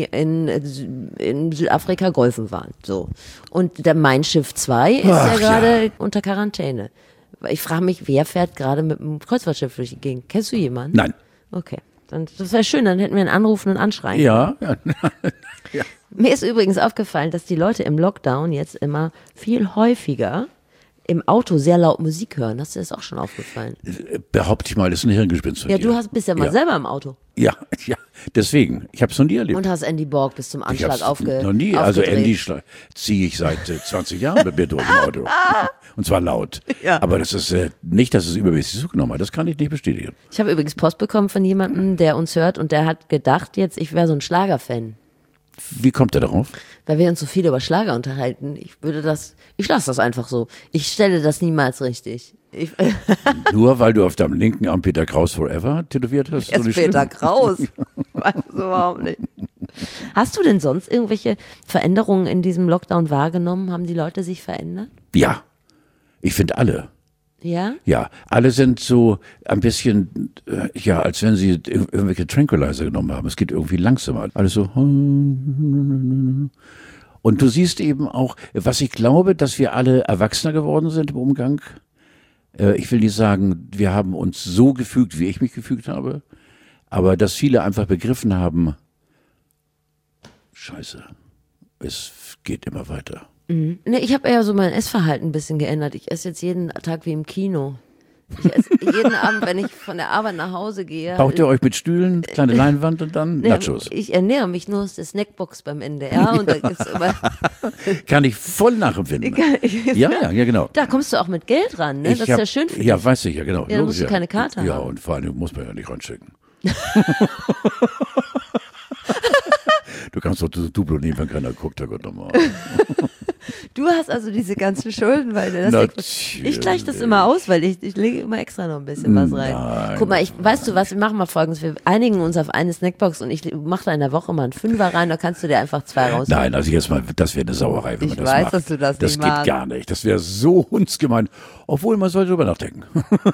in Südafrika golfen waren. So. Und der Mein Schiff 2 ist gerade unter Quarantäne. Ich frage mich, wer fährt gerade mit einem Kreuzfahrtschiff durch die Gegend? Kennst du jemanden? Nein. Okay. Das wäre schön, dann hätten wir einen anrufen und anschreien. Ja. Mir ist übrigens aufgefallen, dass die Leute im Lockdown jetzt immer viel häufiger im Auto sehr laut Musik hören. Hast du das auch schon aufgefallen? Behaupte ich mal, das ist ein Hirngespinst von Ja, dir. du bist ja mal selber im Auto. Ja, deswegen. Ich habe es noch nie erlebt. Und hast Andy Borg bis zum Anschlag noch nie. Also Andy ziehe ich seit 20 Jahren mit mir durch im Auto. Und zwar laut. Ja. Aber das ist nicht, dass es übermäßig zugenommen hat. Das kann ich nicht bestätigen. Ich habe übrigens Post bekommen von jemandem, der uns hört und der hat gedacht jetzt, ich wäre so ein Schlagerfan. Wie kommt er darauf? Weil wir uns so viel über Schlager unterhalten. Ich lasse das einfach so. Ich stelle das niemals richtig. Nur weil du auf deinem linken Arm Peter Kraus Forever tätowiert hast? Er ist Peter Kraus. Weiß überhaupt nicht. Hast du denn sonst irgendwelche Veränderungen in diesem Lockdown wahrgenommen? Haben die Leute sich verändert? Ja, ich finde alle. Ja? Ja, alle sind so ein bisschen, als wenn sie irgendwelche Tranquilizer genommen haben. Es geht irgendwie langsamer. Alles so. Und du siehst eben auch, was ich glaube, dass wir alle erwachsener geworden sind im Umgang. Ich will nicht sagen, wir haben uns so gefügt, wie ich mich gefügt habe, aber dass viele einfach begriffen haben, Scheiße, es geht immer weiter. Mhm. Nee, ich habe eher so mein Essverhalten ein bisschen geändert. Ich esse jetzt jeden Tag wie im Kino. Ich esse jeden Abend, wenn ich von der Arbeit nach Hause gehe. Baut ihr euch mit Stühlen, kleine Leinwand und dann Nachos? Ich ernähre mich nur aus der Snackbox beim NDR. Und da gibt's immer Kann ich voll nachempfinden. Ja, genau. Da kommst du auch mit Geld ran, ne? Das ist ja schön für dich. Ja, weiß ich ja, genau. Ja, da musst du keine Karte haben. Ja, und vor allem muss man ja nicht reinschicken. Du kannst doch das Duplo nehmen, wenn keiner guckt, da Gott nochmal. Du hast also diese ganzen Schulden, weil ich gleiche das immer aus, weil ich lege immer extra noch ein bisschen was rein. Nein. Guck mal, weißt du was, wir machen mal Folgendes, wir einigen uns auf eine Snackbox und ich mache da in der Woche mal einen Fünfer rein, da kannst du dir einfach 2 raus. Nein, also jetzt mal, das wäre eine Sauerei, wenn man das macht. Ich weiß, dass du das nicht magst. Das geht gar nicht, das wäre so hundsgemein, obwohl man sollte drüber nachdenken.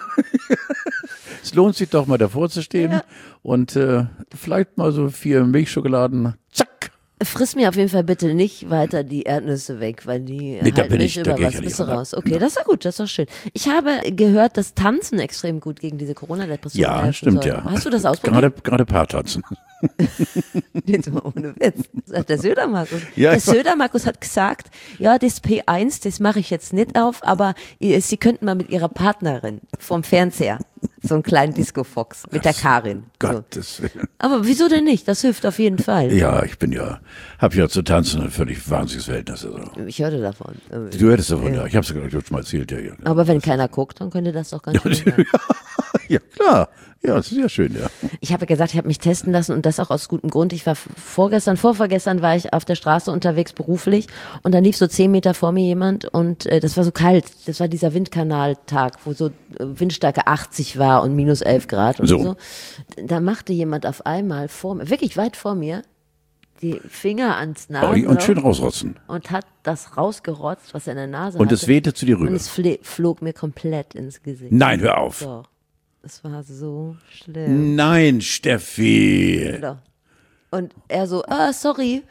Es lohnt sich doch mal davor zu stehen und vielleicht mal so 4 Milchschokoladen, zack. Friss mir auf jeden Fall bitte nicht weiter die Erdnüsse weg, weil die halten nicht über was. Bist du raus? Okay, das ist ja gut, das ist doch schön. Ich habe gehört, dass Tanzen extrem gut gegen diese Corona-Depression helfen Ja, stimmt, soll. ja. Hast du das ausprobiert? Gerade Paartanzen. Jetzt mal ohne Witz. Sagt der Söder-Markus. Ja, Der Söder-Markus hat gesagt, ja, das P1, das mache ich jetzt nicht auf, aber Sie könnten mal mit Ihrer Partnerin vom Fernseher so einen kleinen Disco-Fox mit der Karin. Gottes Willen. Aber wieso denn nicht? Das hilft auf jeden Fall. Ja, habe ja zu tanzen ein völlig wahnsinniges Verhältnis. Also. Ich hörte davon. Du hörtest davon, ja. Ich habe es gerade schon mal erzählt. Ja. Aber wenn keiner guckt, dann könnte das doch ganz schön sein. Ja, klar. Ja, das ist ja schön, ja. Ich habe gesagt, ich habe mich testen lassen und das auch aus gutem Grund. Ich war vorvorgestern war ich auf der Straße unterwegs beruflich und dann lief so 10 Meter vor mir jemand und das war so kalt. Das war dieser Windkanaltag, wo so Windstärke 80 war und minus 11 Grad und so. Da machte jemand auf einmal vor mir, wirklich weit vor mir, die Finger ans Nasen und schön rausrotzen. und hat das rausgerotzt, was er in der Nase hatte. Und es wehte zu dir rüber. Und es flog mir komplett ins Gesicht. Nein, hör auf. Doch. Es war so schlimm. Nein, Steffi. Doch. Und er so, sorry.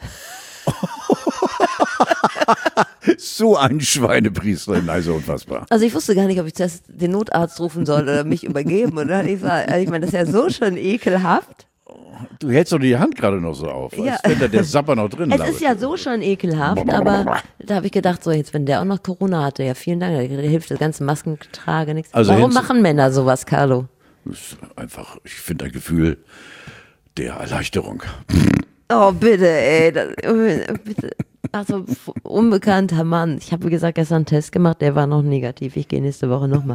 So ein Schweinepriester, also unfassbar. Also ich wusste gar nicht, ob ich zuerst den Notarzt rufen soll oder mich übergeben. Oder? Ich meine, das ist ja so schon ekelhaft. Du hältst doch die Hand gerade noch so auf, als wenn da der Sapper noch drin Es ist ja so schon ekelhaft, aber da habe ich gedacht, so jetzt, wenn der auch noch Corona hatte, ja vielen Dank, da hilft das ganze Maskentrage nichts. Also warum machen Männer sowas, Carlo? Das ist einfach, ich finde ein Gefühl der Erleichterung. Oh, bitte, ey. Bitte. Also unbekannter Mann. Ich habe, wie gesagt, gestern einen Test gemacht, der war noch negativ. Ich gehe nächste Woche nochmal.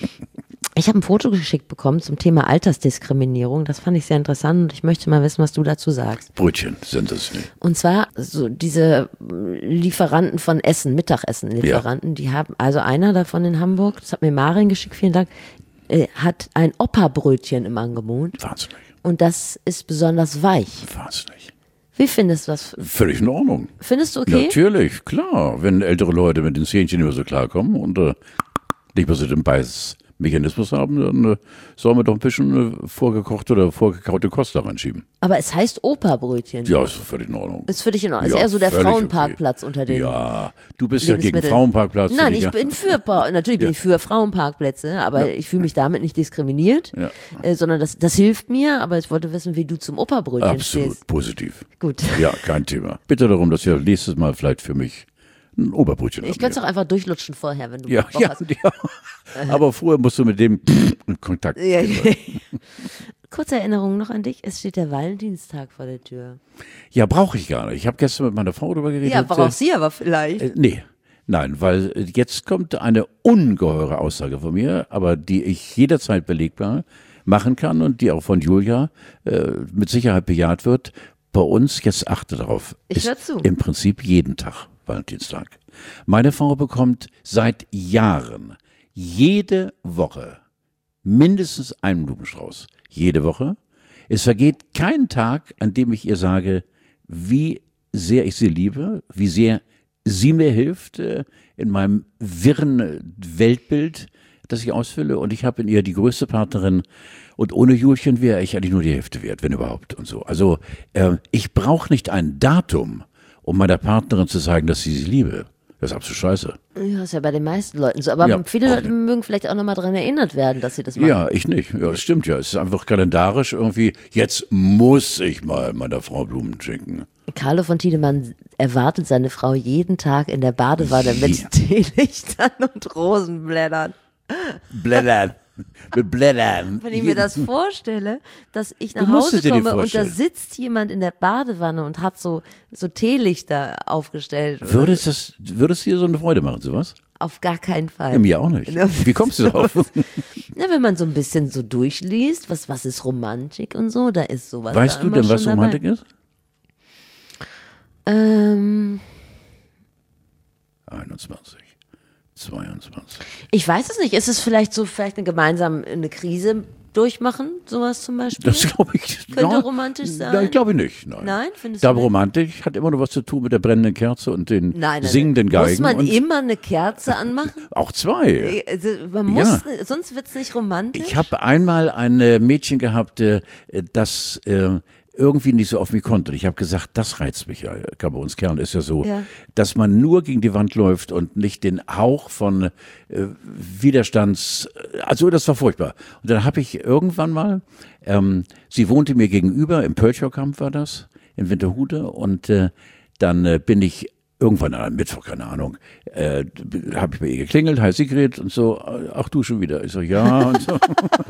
Ich habe ein Foto geschickt bekommen zum Thema Altersdiskriminierung. Das fand ich sehr interessant und ich möchte mal wissen, was du dazu sagst. Brötchen sind es nicht. Und zwar so diese Lieferanten von Essen, Mittagessen-Lieferanten, die haben, also einer davon in Hamburg, das hat mir Marin geschickt, vielen Dank, hat ein Opa-Brötchen im Angebot. Wahnsinnig. Und das ist besonders weich. Wahnsinnig. Wie findest du das? Völlig in Ordnung. Findest du okay? Natürlich, klar. Wenn ältere Leute mit den Zähnchen nicht mehr so klarkommen und nicht mehr so den Beißmechanismus haben, dann sollen wir doch ein bisschen vorgekochte oder vorgekaute Kost da reinschieben. Aber es heißt Opa-Brötchen. Ja, ist völlig in Ordnung. Ist für dich in Ordnung. Ja, Ist eher so der völlig Frauenparkplatz unter den. Ja, du bist ja gegen Lebensmittel. Frauenparkplatz. Nein, ich bin natürlich bin ich für Frauenparkplätze, aber ich fühle mich damit nicht diskriminiert, sondern das hilft mir, aber ich wollte wissen, wie du zum Opa-Brötchen Absolut stehst. positiv. Gut. Ja, kein Thema. Bitte darum, dass ihr nächstes Mal vielleicht für mich ein Oberbrötchen Ich könnte es auch einfach durchlutschen vorher, wenn du ja, Bock ja, hast. ja. Aber vorher musst du mit dem in Kontakt Ja. gehen. Kurze Erinnerung noch an dich, es steht der Valentinstag vor der Tür. Ja, brauche ich gar nicht. Ich habe gestern mit meiner Frau darüber geredet. Ja, brauchst sie aber vielleicht. Nee. Nein, weil jetzt kommt eine ungeheure Aussage von mir, aber die ich jederzeit belegbar machen kann und die auch von Julia mit Sicherheit bejaht wird. Bei uns, jetzt achte darauf, Ich hör ist zu. im Prinzip jeden Tag Valentinstag. Meine Frau bekommt seit Jahren jede Woche mindestens einen Blumenstrauß. Jede Woche. Es vergeht kein Tag, an dem ich ihr sage, wie sehr ich sie liebe, wie sehr sie mir hilft in meinem wirren Weltbild, das ich ausfülle. Und ich habe in ihr die größte Partnerin. Und ohne Julchen wäre ich eigentlich nur die Hälfte wert, wenn überhaupt und so. Also ich brauche nicht ein Datum, um meiner Partnerin zu sagen, dass ich sie liebe. Das ist absolut scheiße. Ja, ist ja bei den meisten Leuten so. Aber Ja, viele auch Leute mögen vielleicht auch nochmal daran erinnert werden, dass sie das machen. Ja, ich nicht. Ja, das stimmt ja. Es ist einfach kalendarisch irgendwie, jetzt muss ich mal meiner Frau Blumen schenken. Carlo von Tiedemann erwartet seine Frau jeden Tag in der Badewanne mit Teelichtern und Rosenblättern. Blättern. Mit Blättern. Wenn ich mir das vorstelle, dass ich nach Du musst Hause es dir komme und da vorstellen. sitzt jemand in der Badewanne und hat so Teelichter aufgestellt. Würde es dir so eine Freude machen, sowas? Auf gar keinen Fall. Ja, mir auch nicht. Wie kommst du darauf? Na, wenn man so ein bisschen so durchliest, was ist Romantik und so, da ist sowas. Weißt da du immer denn, was schon Romantik dabei. ist? 21, 22. Ich weiß es nicht. Ist es vielleicht eine gemeinsame eine Krise durchmachen, sowas zum Beispiel? Das glaube ich. Könnte romantisch sein? Nein, glaube ich nicht. Nein, Nein? Findest Da du nicht? Romantik hat immer nur was zu tun mit der brennenden Kerze und den Nein, singenden Geigen. Muss man und immer eine Kerze anmachen? auch zwei. Also, man muss, Ja. sonst wird es nicht romantisch. Ich habe einmal ein Mädchen gehabt, das irgendwie nicht so auf mich konnte. Und ich habe gesagt, das reizt mich ja. Bei uns Kerlen ist ja so, Ja. dass man nur gegen die Wand läuft und nicht den Hauch von Widerstands... Also das war furchtbar. Und dann habe ich irgendwann mal, sie wohnte mir gegenüber, im Pölchow-Kamp war das, in Winterhude. Und dann bin ich irgendwann an einem Mittwoch, keine Ahnung, habe ich bei ihr geklingelt, hi Sigrid und so, ach du schon wieder. Ich so, ja und so.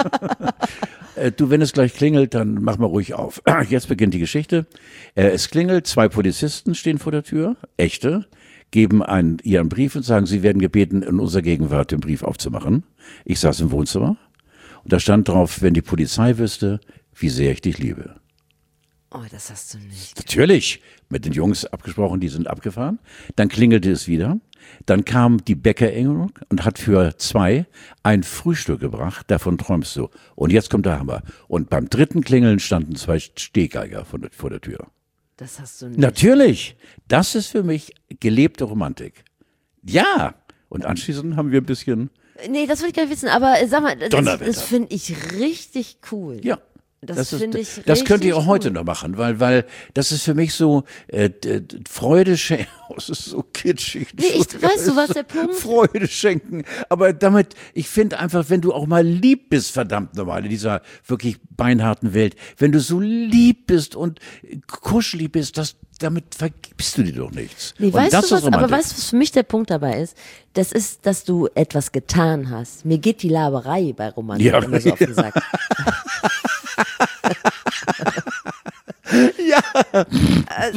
Du, wenn es gleich klingelt, dann mach mal ruhig auf. Jetzt beginnt die Geschichte. Es klingelt, 2 Polizisten stehen vor der Tür, echte, geben ihr einen Brief und sagen, sie werden gebeten, in unserer Gegenwart den Brief aufzumachen. Ich saß im Wohnzimmer und da stand drauf, wenn die Polizei wüsste, wie sehr ich dich liebe. Oh, das hast du nicht. Natürlich, mit den Jungs abgesprochen, die sind abgefahren. Dann klingelte es wieder. Dann kam die Bäckerin und hat für 2 ein Frühstück gebracht. Davon träumst du. Und jetzt kommt der Hammer. Und beim 3. Klingeln standen 2 Stehgeiger vor der Tür. Das hast du nicht. Natürlich, das ist für mich gelebte Romantik. Ja. Und anschließend haben wir ein bisschen, Nee, das will ich gar nicht wissen, aber sag mal, Donnerwetter. das finde ich richtig cool. ja. Das finde ich Das könnt ihr auch richtig heute cool. noch machen, weil das ist für mich so Freude schenken. Das ist so kitschig. Nee, weißt du, was der Punkt? Freude schenken. Aber damit, ich finde einfach, wenn du auch mal lieb bist, verdammt nochmal, in dieser wirklich beinharten Welt, wenn du so lieb bist und kuschelig bist, damit vergibst du dir doch nichts. Nee, Und weißt das du ist was, aber Romantik. weißt du, was für mich der Punkt dabei ist? Das ist, dass du etwas getan hast. Mir geht die Laberei bei Romantik Ja. immer so auf den Sack. Ja. Also,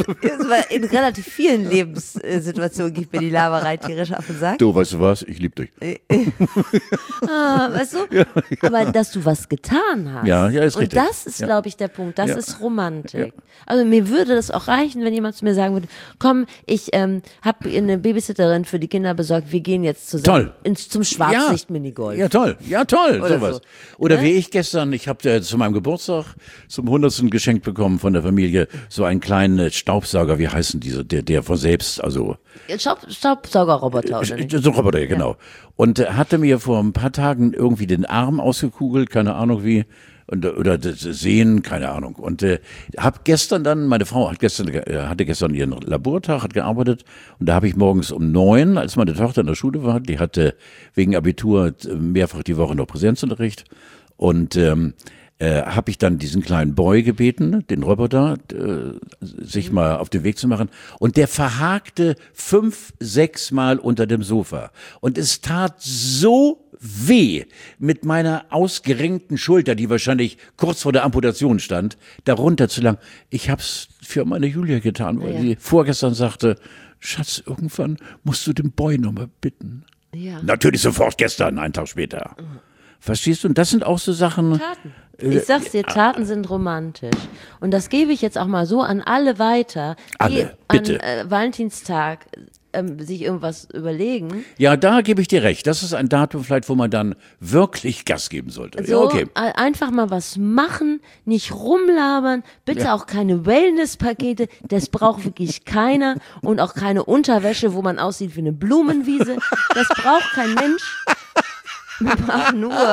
aber in relativ vielen Lebenssituationen geht mir die Laberei tierisch auf den Sack. Du, weißt du was? Ich liebe dich. Weißt du? Aber dass du was getan hast. Ja, ist richtig. Und das ist, glaube ich, der Punkt. Das ist Romantik. Ja. Also mir würde das auch reichen, wenn jemand zu mir sagen würde, komm, ich habe eine Babysitterin für die Kinder besorgt, wir gehen jetzt zusammen zum Schwarzlicht-Minigolf. Ja, toll. Ja, toll. Oder Sowas. so. Oder Ne? wie ich gestern, ich habe zu meinem Geburtstag zum 100. geschenkt bekommen von der Familie, so einen kleinen Staubsauger, wie heißen diese, der von selbst, also Staubsaugerroboter, oder nicht? so ein Roboter, ja, genau. Und hatte mir vor ein paar Tagen irgendwie den Arm ausgekugelt, keine Ahnung wie, oder das Sehen, keine Ahnung. Und habe gestern dann, meine Frau hatte gestern ihren Labortag, hat gearbeitet, und da habe ich morgens um 9, als meine Tochter in der Schule war, die hatte wegen Abitur mehrfach die Woche noch Präsenzunterricht, und habe ich dann diesen kleinen Boy gebeten, den Roboter, sich mal auf den Weg zu machen. Und der verhakte 5, 6 Mal unter dem Sofa. Und es tat so weh mit meiner ausgerenkten Schulter, die wahrscheinlich kurz vor der Amputation stand, darunter zu lang. Ich hab's für meine Julia getan, weil sie vorgestern sagte, Schatz, irgendwann musst du den Boy nochmal bitten. Ja. Natürlich sofort gestern, einen Tag später. Verstehst du? Und das sind auch so Sachen. Taten. Ich sag's dir, Taten sind romantisch. Und das gebe ich jetzt auch mal so an alle weiter, die Alle, bitte. an Valentinstag sich irgendwas überlegen. Ja, da gebe ich dir recht. Das ist ein Datum vielleicht, wo man dann wirklich Gas geben sollte. So, ja, okay. Einfach mal was machen, nicht rumlabern, bitte auch keine Wellnesspakete, das braucht wirklich keiner, und auch keine Unterwäsche, wo man aussieht wie eine Blumenwiese. Das braucht kein Mensch. Wir brauchen nur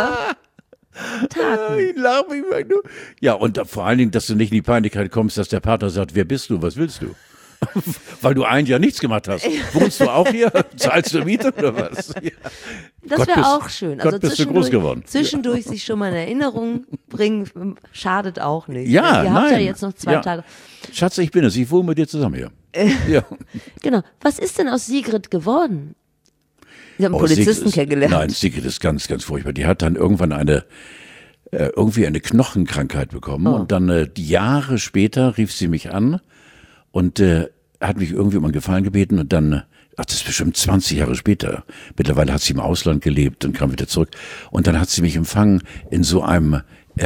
Taten. Ich lache mich mal nur. Ja, und vor allen Dingen, dass du nicht in die Peinlichkeit kommst, dass der Partner sagt, wer bist du, was willst du? Weil du ein Jahr nichts gemacht hast. Wohnst du auch hier? Zahlst du Miete oder was? Ja. Das wäre auch schön. Also Gott, bist du groß geworden. Zwischendurch sich schon mal in Erinnerung bringen, schadet auch nicht. Ja, Ihr habt ja jetzt noch 2 Tage. Schatz, ich bin es. Ich wohne mit dir zusammen hier. Ja. Genau. Was ist denn aus Sigrid geworden? Sie haben einen Polizisten kennengelernt. Nein, Sigrid ist ganz, ganz furchtbar. Die hat dann irgendwann irgendwie eine Knochenkrankheit bekommen. Und dann Jahre später rief sie mich an und hat mich irgendwie um einen Gefallen gebeten, und dann, das ist bestimmt 20 Jahre später, mittlerweile hat sie im Ausland gelebt und kam wieder zurück, und dann hat sie mich empfangen in so einem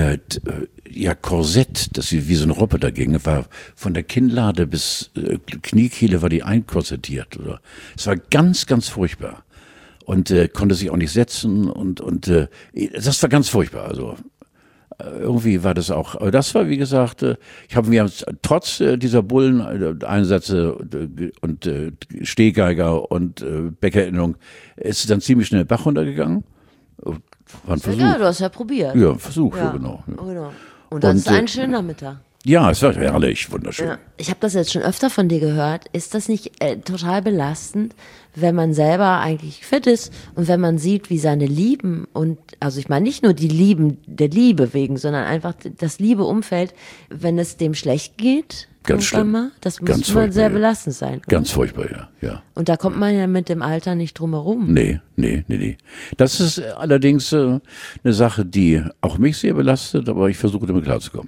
Korsett, das wie so ein Roboter ging, war von der Kinnlade bis Kniekehle war die einkorsettiert. Es war ganz, ganz furchtbar. Und konnte sich auch nicht setzen, und das war ganz furchtbar. Also irgendwie war das auch, aber das war, wie gesagt, ich habe mir trotz dieser Bulleneinsätze und Stehgeiger und Bäckerinnung, ist es dann ziemlich schnell Bach runtergegangen. War ein Versuch. Ja, du hast ja probiert. Ja, Versuch, ja, genau. Und das ist ein schöner Mittag. Ja, es war herrlich, wunderschön. Ja. Ich habe das jetzt schon öfter von dir gehört. Ist das nicht total belastend, wenn man selber eigentlich fit ist und wenn man sieht, wie seine Lieben, und also ich meine nicht nur die Lieben der Liebe wegen, sondern einfach das liebe Umfeld, wenn es dem schlecht geht? Ganz schlimm. Mal, das muss mal sehr belastend sein. Oder? Ganz furchtbar, ja. Und da kommt man ja mit dem Alter nicht drum herum. Nee. Das ist allerdings eine Sache, die auch mich sehr belastet, aber ich versuche damit klarzukommen.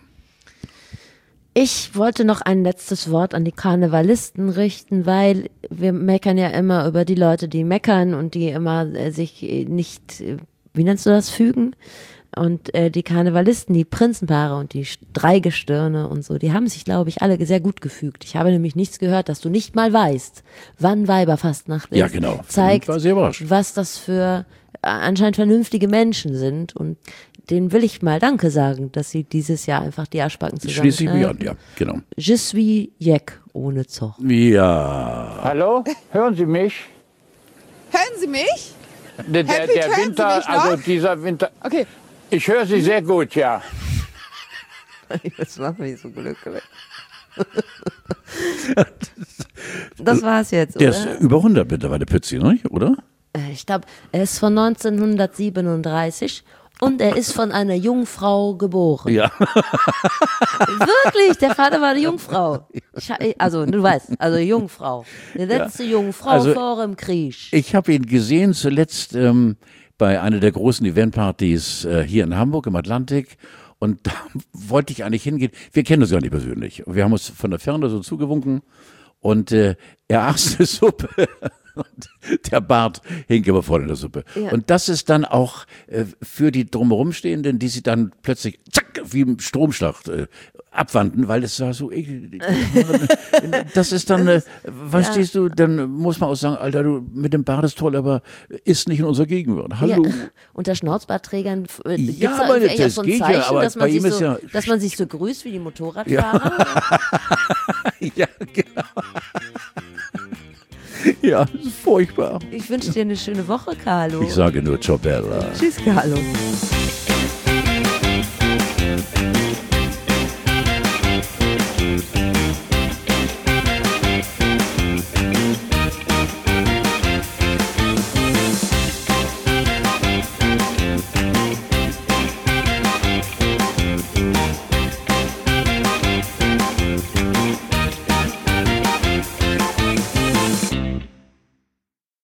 Ich wollte noch ein letztes Wort an die Karnevalisten richten, weil wir meckern ja immer über die Leute, die meckern und die immer sich nicht, wie nennst du das, fügen? Und die Karnevalisten, die Prinzenpaare und die Dreigestirne und so, die haben sich, glaube ich, alle sehr gut gefügt. Ich habe nämlich nichts gehört, dass du nicht mal weißt, wann Weiberfastnacht ist. Ja, genau. Zeigt, war sehr überrascht. was das für anscheinend vernünftige Menschen sind, und denen will ich mal Danke sagen, dass sie dieses Jahr einfach die Arschbacken zusammen. Schließe ich mich an, ja, genau. Je suis Jack ohne Zoch. Ja. Hallo? Hören Sie mich? Hören Sie mich? Der Herr Piet, hören Sie Winter, mich noch? also dieser Winter. Okay. Ich höre Sie sehr gut, ja. Das macht mich so glücklich. Das war's jetzt, Der oder? ist über 100 mittlerweile, Pützi, ne? Oder? Ich glaube, er ist von 1937 und er ist von einer Jungfrau geboren. Ja. Wirklich, der Vater war eine Jungfrau. Also, du weißt, also Jungfrau. Die letzte Jungfrau Also, vor dem Krieg. Ich habe ihn gesehen zuletzt bei einer der großen Eventpartys hier in Hamburg im Atlantik. Und da wollte ich eigentlich hingehen. Wir kennen uns gar nicht persönlich. Wir haben uns von der Ferne so zugewunken. Und er aß eine Suppe. Und der Bart hing immer voll in der Suppe. Ja. Und das ist dann auch für die drumherum Stehenden, die sie dann plötzlich zack, wie im Stromschlag abwandten, weil es war so eklig. Das ist dann, verstehst du, dann muss man auch sagen, Alter, du mit dem Bart ist toll, aber ist nicht in unserer Gegenwart. Hallo. Ja. Unter Schnauzbartträgern gibt's Ja, da aber irgendwie das so ein geht ja, Zeichen, aber dass man bei sich ihm ist so, ja- dass man sich so grüßt wie die Motorradfahrer? Ja, genau. Ja, das ist furchtbar. Ich wünsche dir eine schöne Woche, Carlo. Ich sage nur Ciao Bella. Tschüss, Carlo.